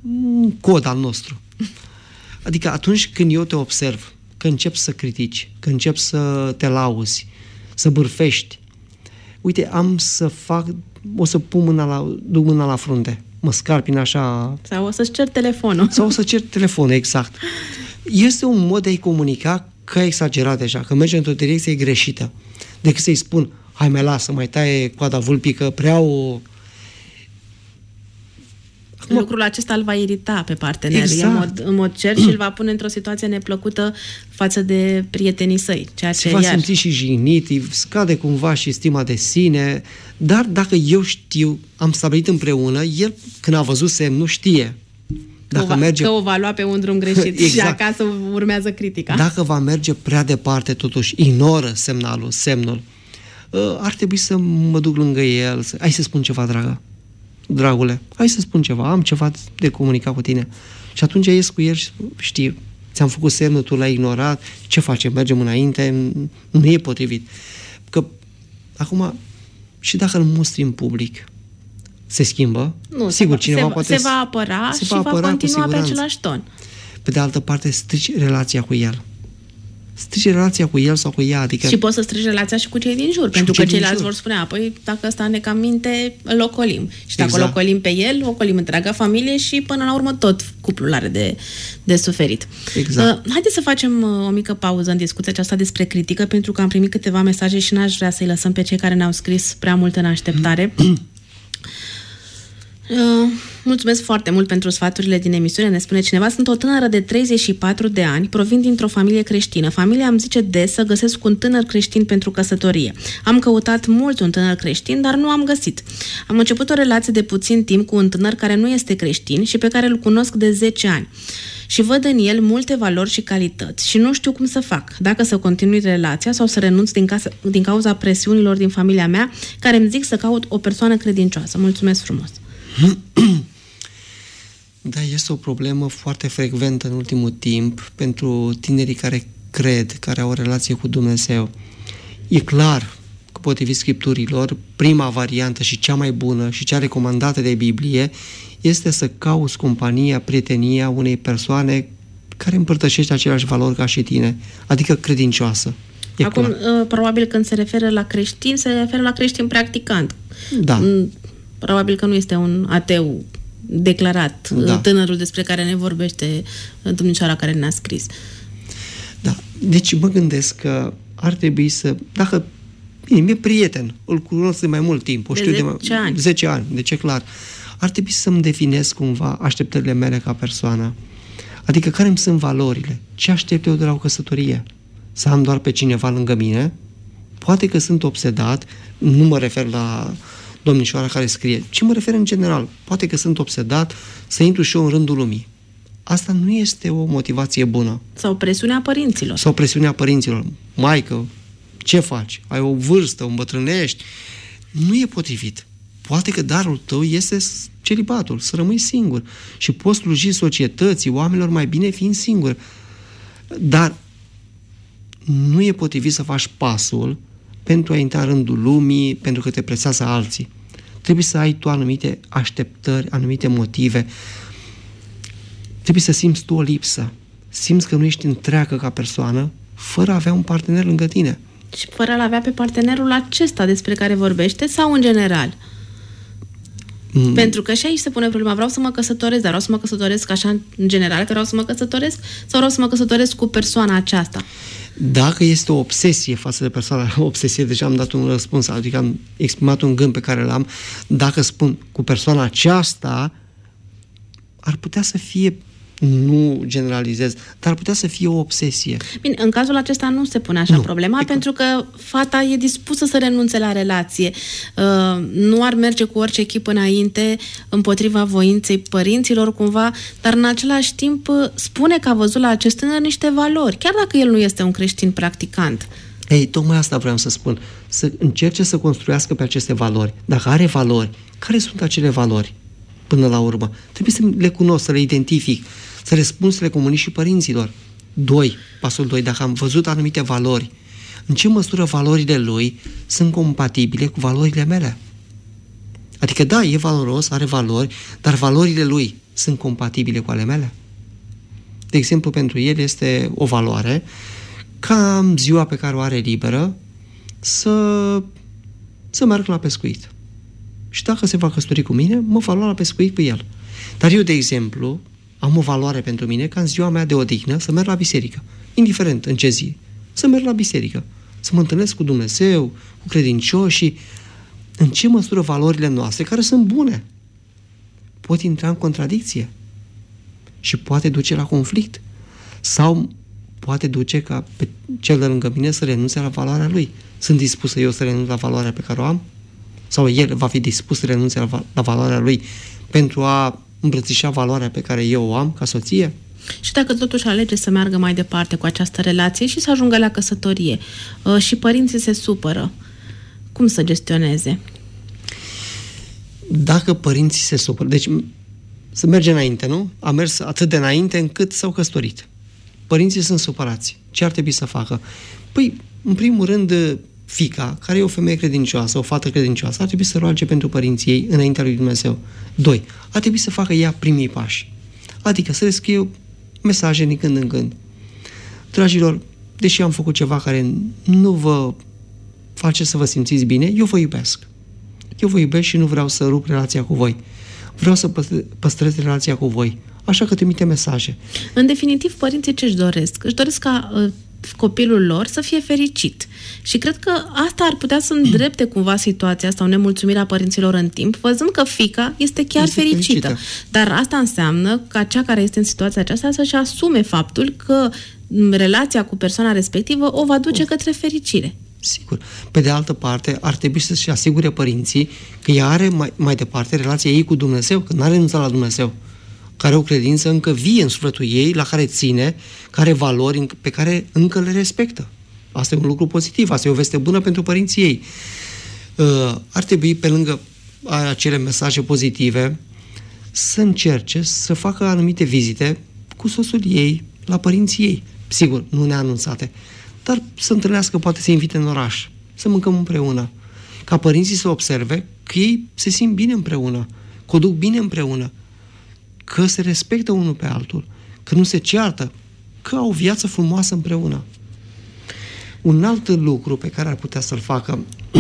Speaker 4: cod al nostru. Adică atunci când eu te observ, că începi să critici, că începi să te lauzi, să bârfești, uite, o să duc mâna la frunte, mă scarpin așa...
Speaker 3: Sau o să-ți cer telefonul.
Speaker 4: Sau o să cer telefonul, exact. Este un mod de a-i comunica că ai exagerat deja, că merge într-o direcție greșită. Decât să-i spun, hai mai lasă, mai taie coada vulpii, că prea o...
Speaker 3: Lucrul acesta îl va irita pe partener, exact. în mod cer, și îl va pune într-o situație neplăcută față de prietenii săi.
Speaker 4: Se va simți și jignit, îi scade cumva și stima de sine, dar dacă eu știu, am stabilit împreună, el când a văzut semnul știe.
Speaker 3: Că o va lua pe un drum greșit exact. Și acasă urmează critica.
Speaker 4: Dacă va merge prea departe, totuși ignoră semnul, ar trebui să mă duc lângă el, hai să spun ceva, dragule, hai să spun ceva, am ceva de comunicat cu tine. Și atunci ies cu el și știi, ți-am făcut semnul, tu l-ai ignorat, ce facem, mergem înainte, nu e potrivit. Că acum, și dacă îl mustri în public, se schimbă, sigur, cineva poate...
Speaker 3: Se va apăra și va continua pe același ton.
Speaker 4: Pe de altă parte, strici relația cu el. Strici relația cu el sau cu ea, adică...
Speaker 3: Și poți să strici relația și cu cei din jur, pentru că ceilalți vor spune, apoi dacă ăsta ne cam minte, îl ocolim. Și dacă îl ocolim pe el, ocolim întreaga familie și până la urmă tot cuplul are de suferit.
Speaker 4: Exact.
Speaker 3: Haideți să facem o mică pauză în discuția aceasta despre critică, pentru că am primit câteva mesaje și n-aș vrea să-i lăsăm pe cei care ne-au scris prea mult în așteptare. Mulțumesc foarte mult pentru sfaturile din emisiune. Ne spune cineva, sunt o tânără de 34 de ani, provin dintr-o familie creștină. Familia îmi zice des să găsesc un tânăr creștin pentru căsătorie. Am căutat mult un tânăr creștin, dar nu am găsit. Am început o relație de puțin timp cu un tânăr care nu este creștin și pe care îl cunosc de 10 ani. și văd în el multe valori și calități și nu știu cum să fac, dacă să continui relația sau să renunț din cauza presiunilor din familia mea care îmi zic să caut o persoană credincioasă. Mulțumesc frumos!
Speaker 4: Da, este o problemă foarte frecventă în ultimul timp pentru tinerii care cred, care au o relație cu Dumnezeu. E clar că, potrivit Scripturilor, prima variantă și cea mai bună și cea recomandată de Biblie este să cauți compania, prietenia unei persoane care împărtășește aceleași valori ca și tine, adică credincioasă.
Speaker 3: Acum, probabil când se referă la creștin, se referă la creștin practicant.
Speaker 4: Da.
Speaker 3: Probabil că nu este un ateu declarat, da, tânărul despre care ne vorbește domnișoara care ne-a scris.
Speaker 4: Da. Deci mă gândesc că ar trebui să... Dacă... Bine, mi-e prieten, îl cunosc de mai mult timp, o știu de 10 ani, deci e clar. Ar trebui să-mi definez cumva așteptările mele ca persoană. Adică care îmi sunt valorile? Ce aștept eu de la o căsătorie? Să am doar pe cineva lângă mine? Poate că sunt obsedat, nu mă refer la domnișoara care scrie, ci mă refer în general. Poate că sunt obsedat să intru și eu în rândul lumii. Asta nu este o motivație bună.
Speaker 3: Sau presiunea părinților.
Speaker 4: Sau presiunea părinților. Maică, ce faci? Ai o vârstă, îmbătrânești. Nu e potrivit. Poate că darul tău este celibatul, să rămâi singur. Și poți sluji societății, oamenilor mai bine fiind singur. Dar nu e potrivit să faci pasul pentru a intra în rândul lumii, pentru că te presează alții. Trebuie să ai tu anumite așteptări, anumite motive. Trebuie să simți tu o lipsă. Simți că nu ești întreagă ca persoană fără a avea un partener lângă tine.
Speaker 3: Și fără a-l avea pe partenerul acesta despre care vorbește sau în general? Pentru că și aici se pune problema. Vreau să mă căsătoresc, dar vreau să mă căsătoresc așa în general, că vreau să mă căsătoresc sau vreau să mă căsătoresc cu persoana aceasta?
Speaker 4: Dacă este o obsesie față de persoana, obsesie, deja am dat un răspuns, adică am exprimat un gând pe care l-am, dacă spun cu persoana aceasta, ar putea să fie, nu generalizez, dar ar putea să fie o obsesie.
Speaker 3: Bine, în cazul acesta nu se pune așa problema, pentru că fata e dispusă să renunțe la relație. Nu ar merge cu orice chip înainte împotriva voinței părinților cumva, dar în același timp spune că a văzut la acest tânăr niște valori, chiar dacă el nu este un creștin practicant.
Speaker 4: Ei, tocmai asta vreau să spun. Să încerce să construiască pe aceste valori. Dacă are valori, care sunt acele valori? Până la urmă. Trebuie să le cunosc, să le identific, să răspund, să le comunic și părinților. 2. Pasul 2. Dacă am văzut anumite valori, în ce măsură valorile lui sunt compatibile cu valorile mele? Adică, da, e valoros, are valori, dar valorile lui sunt compatibile cu ale mele? De exemplu, pentru el este o valoare ca în ziua pe care o are liberă să meargă la pescuit. Și dacă se va căsători cu mine, mă va lua la pescuit cu el. Dar eu, de exemplu, am o valoare pentru mine ca în ziua mea de odihnă să merg la biserică. Indiferent în ce zi. Să merg la biserică. Să mă întâlnesc cu Dumnezeu, cu credincioșii. În ce măsură valorile noastre, care sunt bune, pot intra în contradicție și poate duce la conflict. Sau poate duce ca pe cel de lângă mine să renunțe la valoarea lui. Sunt dispusă eu să renunț la valoarea pe care o am? Sau el va fi dispus să renunțe la valoarea lui pentru a îmbrățișa valoarea pe care eu o am ca soție?
Speaker 3: Și dacă totuși alege să meargă mai departe cu această relație și să ajungă la căsătorie și părinții se supără, cum să gestioneze?
Speaker 4: Dacă părinții se supără, deci să merge înainte, nu? A mers atât de înainte încât s-au căsătorit. Părinții sunt supărați. Ce ar trebui să facă? Păi, în primul rând, fiica, care e o femeie credincioasă, o fată credincioasă, ar trebui să roage pentru părinții ei înaintea lui Dumnezeu. 2. Ar trebui să facă ea primii pași. Adică să le scriu mesaje din când în când. Dragilor, deși am făcut ceva care nu vă face să vă simțiți bine, eu vă iubesc. Eu vă iubesc și nu vreau să rup relația cu voi. Vreau să păstrez relația cu voi. Așa că trimite mesaje.
Speaker 3: În definitiv, părinții ce își doresc? Își doresc ca copilul lor să fie fericit. Și cred că asta ar putea să îndrepte cumva situația asta, o nemulțumire a părinților în timp, văzând că fiica este chiar fericită. Dar asta înseamnă ca cea care este în situația aceasta să-și asume faptul că relația cu persoana respectivă o va duce către fericire.
Speaker 4: Sigur. Pe de altă parte, ar trebui să-și asigure părinții că ea are mai departe relația ei cu Dumnezeu, că n-a renunțat la Dumnezeu. care au o credință încă vie în sufletul ei, la care ține, care valori pe care încă le respectă. Asta e un lucru pozitiv, asta e o veste bună pentru părinții ei. Ar trebui, pe lângă acele mesaje pozitive, să încerce să facă anumite vizite cu soțul ei, la părinții ei. Sigur, nu neanunțate, dar să întâlnească, poate să invite în oraș, să mâncăm împreună. Ca părinții să observe că ei se simt bine împreună, că o duc bine împreună, că se respectă unul pe altul, că nu se ceartă, că au o viață frumoasă împreună. Un alt lucru pe care ar putea să-l facă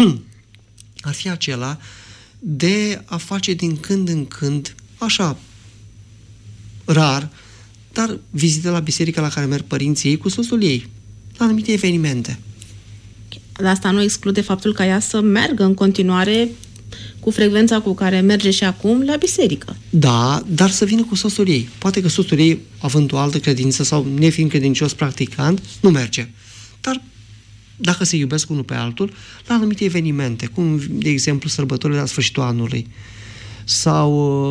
Speaker 4: ar fi acela de a face din când în când, așa, rar, dar vizite la biserica la care merg părinții ei cu soțul ei, la anumite evenimente.
Speaker 3: Dar asta nu exclude faptul ca ea să meargă în continuare cu frecvența cu care merge și acum la biserică.
Speaker 4: Da, dar să vină cu soțul ei. Poate că soțul ei, având o altă credință sau nefiind credincios practicant, nu merge. Dar dacă se iubesc unul pe altul, la anumite evenimente, cum, de exemplu, sărbătorile la sfârșitul anului sau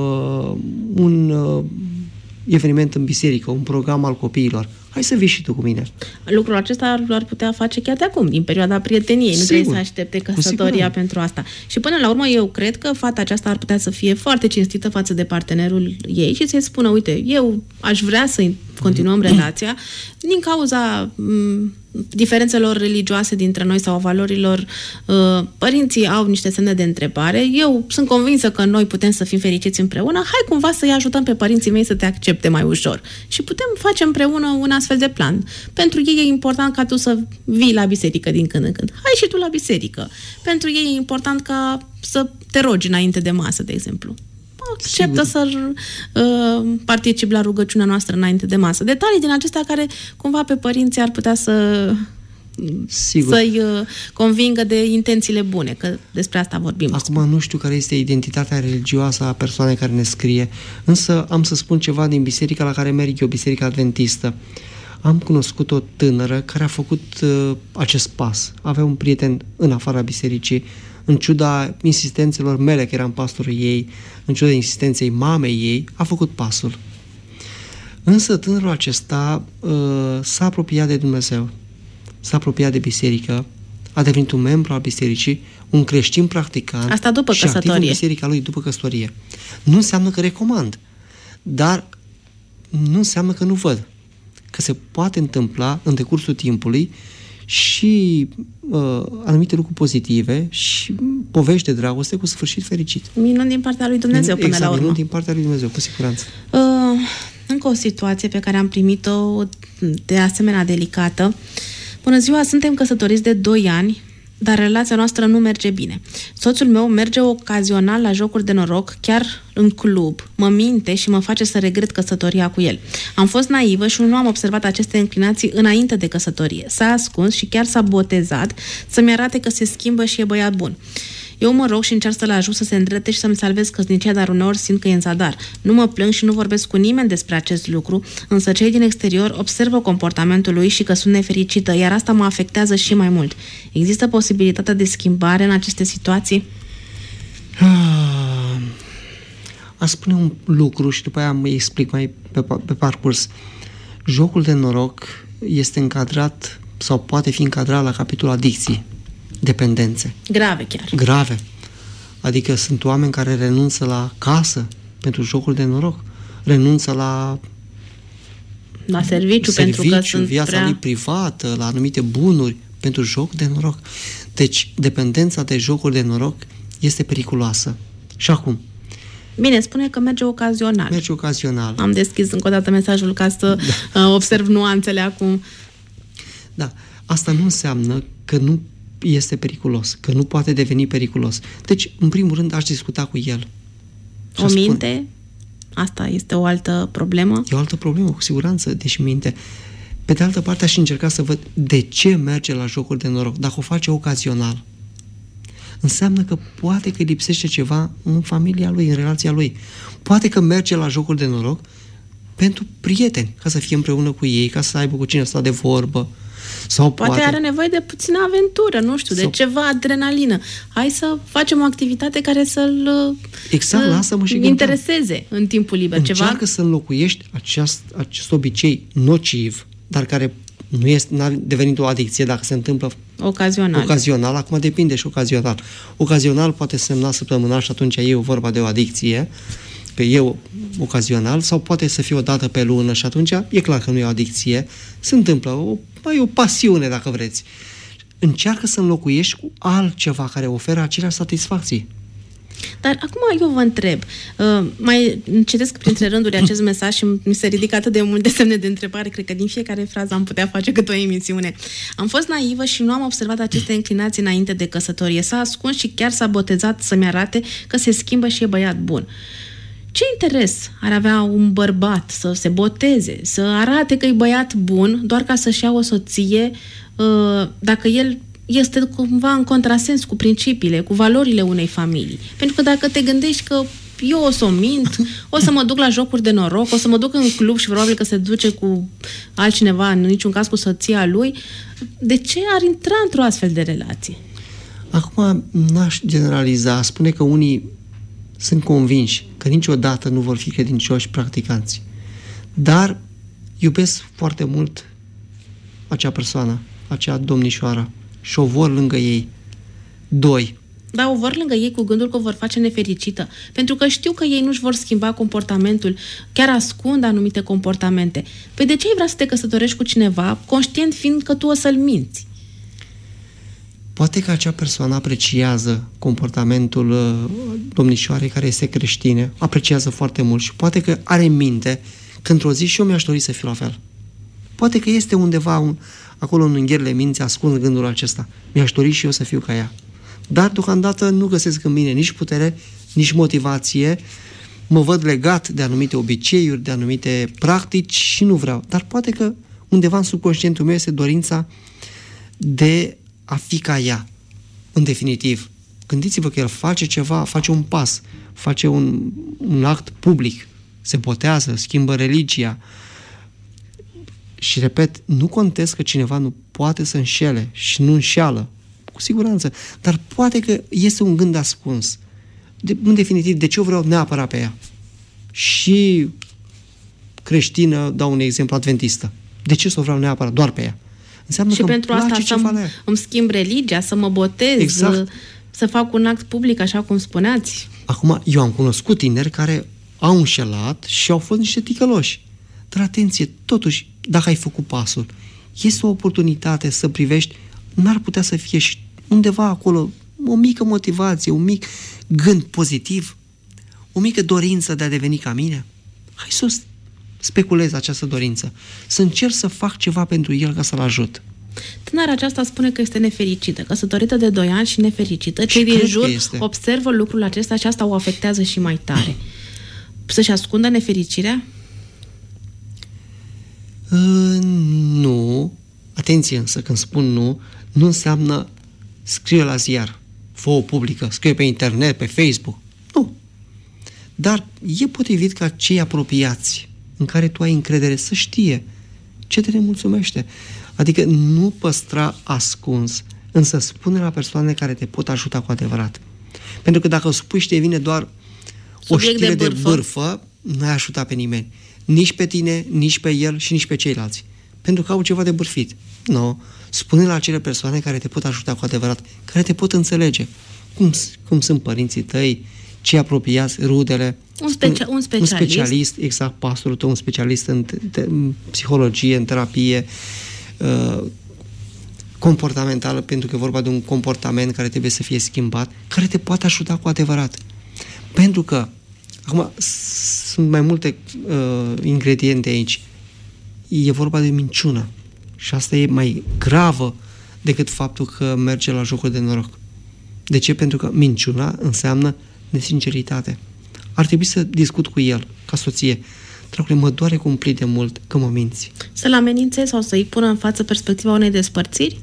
Speaker 4: un eveniment în biserică, un program al copiilor. Hai să vii și tu cu mine.
Speaker 3: Lucrul acesta l-ar putea face chiar de acum, din perioada prieteniei.
Speaker 4: Sigur,
Speaker 3: nu trebuie să aștepte căsătoria pentru asta. Și până la urmă, eu cred că fata aceasta ar putea să fie foarte cinstită față de partenerul ei și să-i spună, uite, eu aș vrea să continuăm relația din cauza diferențelor religioase dintre noi sau a valorilor. Părinții au niște semne de întrebare. Eu sunt convinsă că noi putem să fim fericiți împreună. Hai cumva să-i ajutăm pe părinții mei să te accepte mai ușor. Și putem face împreună un astfel de plan. Pentru ei e important ca tu să vii la biserică din când în când. Hai și tu la biserică. Pentru ei e important ca să te rogi înainte de masă, de exemplu. Acceptă să particip la rugăciunea noastră înainte de masă. Detalii din acestea care cumva pe părinții ar putea să-i convingă de intențiile bune, că despre asta vorbim.
Speaker 4: Acum nu știu care este identitatea religioasă a persoanei care ne scrie, însă am să spun ceva din biserica la care merg eu, Biserica Adventistă. Am cunoscut o tânără care a făcut acest pas. Avea un prieten în afara bisericii, în ciuda insistențelor mele, că eram pastorul ei, în ciuda insistenței mamei ei, a făcut pasul. Însă tânărul acesta s-a apropiat de Dumnezeu, s-a apropiat de biserică, a devenit un membru al bisericii, un creștin practicant.
Speaker 3: Asta după
Speaker 4: și activ în biserica lui după căsătorie. Nu înseamnă că recomand, dar nu înseamnă că nu văd. Că se poate întâmpla în decursul timpului și anumite lucruri pozitive și povești de dragoste cu sfârșit fericit.
Speaker 3: Minuni din partea lui Dumnezeu până la urmă.
Speaker 4: Minuni din partea lui Dumnezeu, cu siguranță.
Speaker 3: Încă o situație pe care am primit-o de asemenea delicată. Bună ziua, suntem căsătoriți de 2 ani, dar relația noastră nu merge bine. Soțul meu merge ocazional la jocuri de noroc, chiar în club, mă minte și mă face să regret căsătoria cu el. Am fost naivă și nu am observat aceste înclinații înainte de căsătorie. S-a ascuns și chiar s-a botezat să-mi arate că se schimbă și e băiat bun. Eu mă rog și încerc să-l ajut să se îndrepte și să-mi salvez căsnicia, dar uneori simt că e în zadar. Nu mă plâng și nu vorbesc cu nimeni despre acest lucru, însă cei din exterior observă comportamentul lui și că sunt nefericită, iar asta mă afectează și mai mult. Există posibilitatea de schimbare în aceste situații?
Speaker 4: Aș spune un lucru și după aia mă explic mai pe parcurs. Jocul de noroc este încadrat sau poate fi încadrat la capitolul adicții, dependențe.
Speaker 3: Grave chiar.
Speaker 4: Grave. Adică sunt oameni care renunță la casă pentru jocul de noroc, renunță la
Speaker 3: serviciu pentru că sunt
Speaker 4: viața lui privată, la anumite bunuri pentru joc de noroc. Deci, dependența de jocuri de noroc este periculoasă. Și acum?
Speaker 3: Bine, spune că merge ocazional.
Speaker 4: Merge ocazional.
Speaker 3: Am deschis încă o dată mesajul ca să observ nuanțele acum.
Speaker 4: Da. Asta nu înseamnă că nu este periculos, că nu poate deveni periculos. Deci, în primul rând, aș discuta cu el.
Speaker 3: O minte? Asta este o altă problemă?
Speaker 4: E o altă problemă, cu siguranță, deși minte. Pe de altă parte, aș încerca să văd de ce merge la jocuri de noroc. Dacă o face ocazional, înseamnă că poate că lipsește ceva în familia lui, în relația lui. Poate că merge la jocuri de noroc pentru prieteni, ca să fie împreună cu ei, ca să aibă cu cine sta de vorbă. Sau
Speaker 3: poate are nevoie de puțină aventură, nu știu, de ceva adrenalină. Hai să facem o activitate care să-l intereseze în timpul liber.
Speaker 4: Încearcă să înlocuiești acest obicei nociv, dar care n-a devenit o adicție dacă se întâmplă ocazional. Acum depinde și ocazional. Ocazional poate semna săptămânal și atunci e vorba de o adicție, că e ocazional, sau poate să fie o dată pe lună și atunci e clar că nu e o adicție. Se întâmplă o pasiune, dacă vreți. Încearcă să înlocuiești cu altceva care oferă aceleași satisfacții.
Speaker 3: Dar acum eu vă întreb, mai citesc printre rânduri acest mesaj și mi se ridică atât de multe semne de întrebare, cred că din fiecare frază am putea face câte o emisiune. Am fost naivă și nu am observat aceste inclinații înainte de căsătorie. S-a ascuns și chiar s-a botezat să-mi arate că se schimbă și e băiat bun. Ce interes ar avea un bărbat să se boteze, să arate că e băiat bun, doar ca să-și ia o soție, dacă el este cumva în contrasens cu principiile, cu valorile unei familii? Pentru că dacă te gândești că eu o să o mint, o să mă duc la jocuri de noroc, o să mă duc în club și probabil că se duce cu altcineva, în niciun caz cu soția lui, de ce ar intra într-o astfel de relație?
Speaker 4: Acum n-aș generaliza, spune că unii sunt convinși că niciodată nu vor fi credincioși practicanți. Dar iubesc foarte mult acea persoană, acea domnișoară și o vor lângă ei. 2.
Speaker 3: Da, o vor lângă ei cu gândul că o vor face nefericită. Pentru că știu că ei nu-și vor schimba comportamentul, chiar ascund anumite comportamente. Păi de ce ai vrea să te căsătorești cu cineva, conștient fiind că tu o să-l minți?
Speaker 4: Poate că acea persoană apreciază comportamentul domnișoarei care este creștine, apreciază foarte mult și poate că are în minte că într-o zi și eu mi-aș dori să fiu la fel. Poate că este undeva acolo în ungherile minții ascuns gândul acesta. Mi-aș dori și eu să fiu ca ea. Dar deocamdată nu găsesc în mine nici putere, nici motivație. Mă văd legat de anumite obiceiuri, de anumite practici și nu vreau. Dar poate că undeva în subconștientul meu este dorința de a fi ca ea. În definitiv, gândiți-vă că el face ceva, face un pas, face un act public, se botează, schimbă religia. Și repet, nu contest că cineva nu poate să înșele și nu înșeală, cu siguranță, dar poate că este un gând ascuns. În definitiv, de ce eu vreau neapărat pe ea? Și creștină, dau un exemplu, adventistă. De ce să o vreau neapărat doar pe ea? Înseamnă
Speaker 3: și
Speaker 4: că
Speaker 3: pentru asta îmi schimb religia, să mă botez, exact. Să fac un act public, așa cum spuneați.
Speaker 4: Acum, eu am cunoscut tineri care au înșelat și au fost niște ticăloși. Dar atenție, totuși, dacă ai făcut pasul, este o oportunitate să privești, n-ar putea să fie și undeva acolo o mică motivație, un mic gând pozitiv, o mică dorință de a deveni ca mine? Hai să speculez această dorință, să încerc să fac ceva pentru el ca să-l ajut.
Speaker 3: Tânăra aceasta spune că este nefericită, căsătorită de 2 ani și nefericită. Cei din jur observă lucrul acesta și asta o afectează și mai tare. Să-și ascundă nefericirea?
Speaker 4: Nu. Atenție însă, când spun nu înseamnă scrie la ziar, fă-o publică, scrie pe internet, pe Facebook. Nu. Dar e potrivit ca cei apropiați, în care tu ai încredere, să știe ce te nemulțumește. Adică nu păstra ascuns, însă spune la persoane care te pot ajuta cu adevărat. Pentru că dacă o spui și te vine doar subiect o știre de bârfă, n-ai ajutat pe nimeni. Nici pe tine, nici pe el și nici pe ceilalți. Pentru că au ceva de bârfit. Nu. Spune la acele persoane care te pot ajuta cu adevărat, care te pot înțelege. Cum sunt părinții tăi, cei apropiați, rudele.
Speaker 3: Un specialist.
Speaker 4: Exact, pastorul tău, un specialist în psihologie, în terapie comportamentală, pentru că e vorba de un comportament care trebuie să fie schimbat, care te poate ajuta cu adevărat. Pentru că acum sunt mai multe ingrediente aici. E vorba de minciună. Și asta e mai gravă decât faptul că merge la jocuri de noroc. De ce? Pentru că minciuna înseamnă nesinceritate. Ar trebui să discut cu el, ca soție. Dragule, mă doare cumplit de mult că mă minți.
Speaker 3: Să-l amenințe sau să-i pună în față perspectiva unei despărțiri?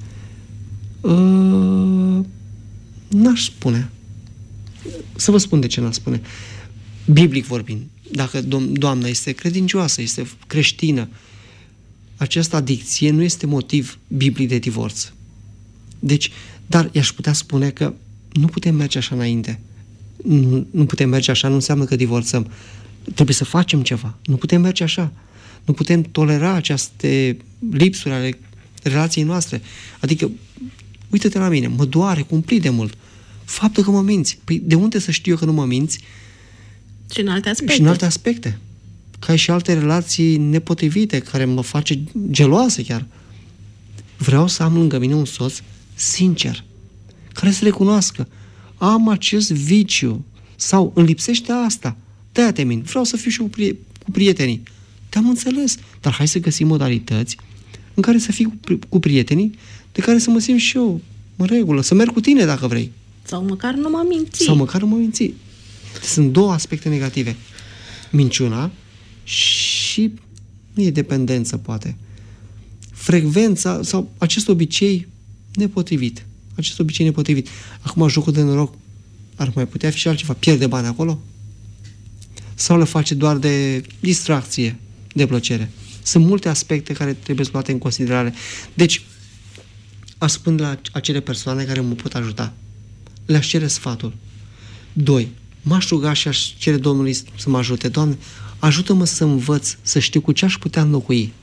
Speaker 4: N-aș spune. Să vă spun de ce n-aș spune. Biblic vorbind, dacă doamna este credincioasă, este creștină, această adicție nu este motiv biblic de divorț. Deci, dar i-aș putea spune că nu putem merge așa înainte. Nu putem merge așa, nu înseamnă că divorțăm. Trebuie să facem ceva. Nu putem merge așa. Nu putem tolera aceste lipsuri ale relației noastre. Adică, uite-te la mine, mă doare cumplit de mult. Faptul că mă minți. Păi de unde să știu eu că nu mă minți?
Speaker 3: Și în alte aspecte.
Speaker 4: Și în alte aspecte. Că ai și alte relații nepotrivite, care mă face geloasă chiar. Vreau să am lângă mine un soț sincer, care să recunoască: am acest viciu sau îmi lipsește asta. De-aia te mint. Vreau să fiu și cu prietenii. Te-am înțeles, dar hai să găsim modalități în care să fii cu prietenii, de care să mă simt și eu în regulă, să merg cu tine dacă vrei.
Speaker 3: Sau măcar nu mă minți.
Speaker 4: Sau măcar nu mă minți. Sunt două aspecte negative. Minciuna și nu e dependență, poate. Frecvența sau acest obicei nepotrivit. Acest obicei nepotrivit. Acum, jocul de noroc ar mai putea fi și altceva. Pierde bani acolo? Sau le face doar de distracție, de plăcere? Sunt multe aspecte care trebuie luate în considerare. Deci, aș spune la acele persoane care mă pot ajuta. Le-aș cere sfatul. 2. M-aș ruga și aș cere Domnului să mă ajute. Doamne, ajută-mă să învăț, să știu cu ce aș putea înlocui.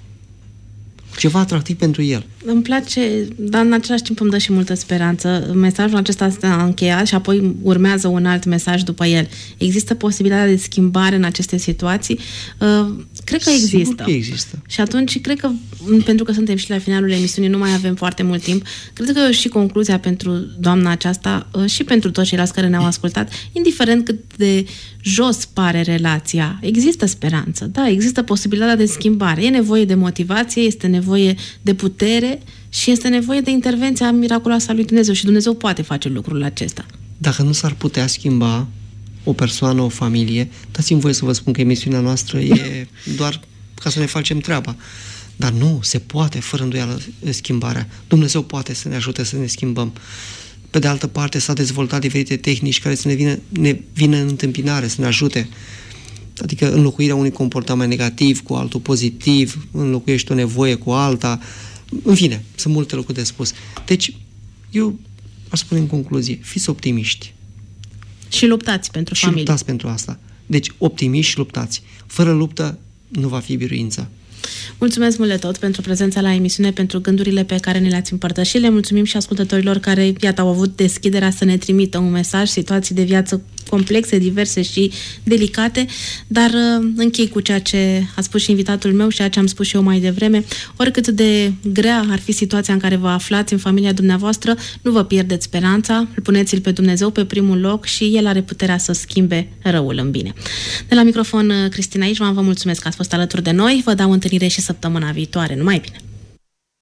Speaker 4: Ceva atractiv pentru el.
Speaker 3: Îmi place, dar în același timp îmi dă și multă speranță. Mesajul acesta s-a încheiat și apoi urmează un alt mesaj după el. Există posibilitatea de schimbare în aceste situații? Cred că există.
Speaker 4: Sigur că există.
Speaker 3: Și atunci, cred că, pentru că suntem și la finalul emisiunii, nu mai avem foarte mult timp, cred că și concluzia pentru doamna aceasta și pentru toți ceilalți care ne-au ascultat, indiferent cât de jos pare relația, există speranță. Da, există posibilitatea de schimbare. E nevoie de motivație, este nevoie de putere și este nevoie de intervenția miraculoasă a lui Dumnezeu și Dumnezeu poate face lucrul acesta.
Speaker 4: Dacă nu s-ar putea schimba o persoană, o familie, dați-mi voie să vă spun că emisiunea noastră e doar ca să ne facem treaba. Dar nu, se poate, fără îndoială, schimbarea. Dumnezeu poate să ne ajute să ne schimbăm. Pe de altă parte, s-a dezvoltat diferite tehnici care să ne vină în întâmpinare, să ne ajute. Adică înlocuirea unui comportament negativ cu altul pozitiv, înlocuiești o nevoie cu alta. În fine, sunt multe lucruri de spus. Deci, eu aș spune în concluzie, fiți optimiști.
Speaker 3: Și luptați pentru familie.
Speaker 4: Și luptați pentru asta. Deci, optimiști și luptați. Fără luptă nu va fi biruință.
Speaker 3: Mulțumesc mult de tot pentru prezența la emisiune, pentru gândurile pe care ne le-ați împărtășit. Le mulțumim și ascultătorilor care, iată, au avut deschiderea să ne trimită un mesaj, situații de viață complexe, diverse și delicate, dar închei cu ceea ce a spus și invitatul meu și ceea ce am spus și eu mai devreme. Oricât de grea ar fi situația în care vă aflați în familia dumneavoastră, nu vă pierdeți speranța, îl puneți-l pe Dumnezeu pe primul loc și El are puterea să schimbe răul în bine. De la microfon, Cristina Ișvan, vă mulțumesc că ați fost alături de noi, vă dau întâlnire și săptămâna viitoare. Numai bine!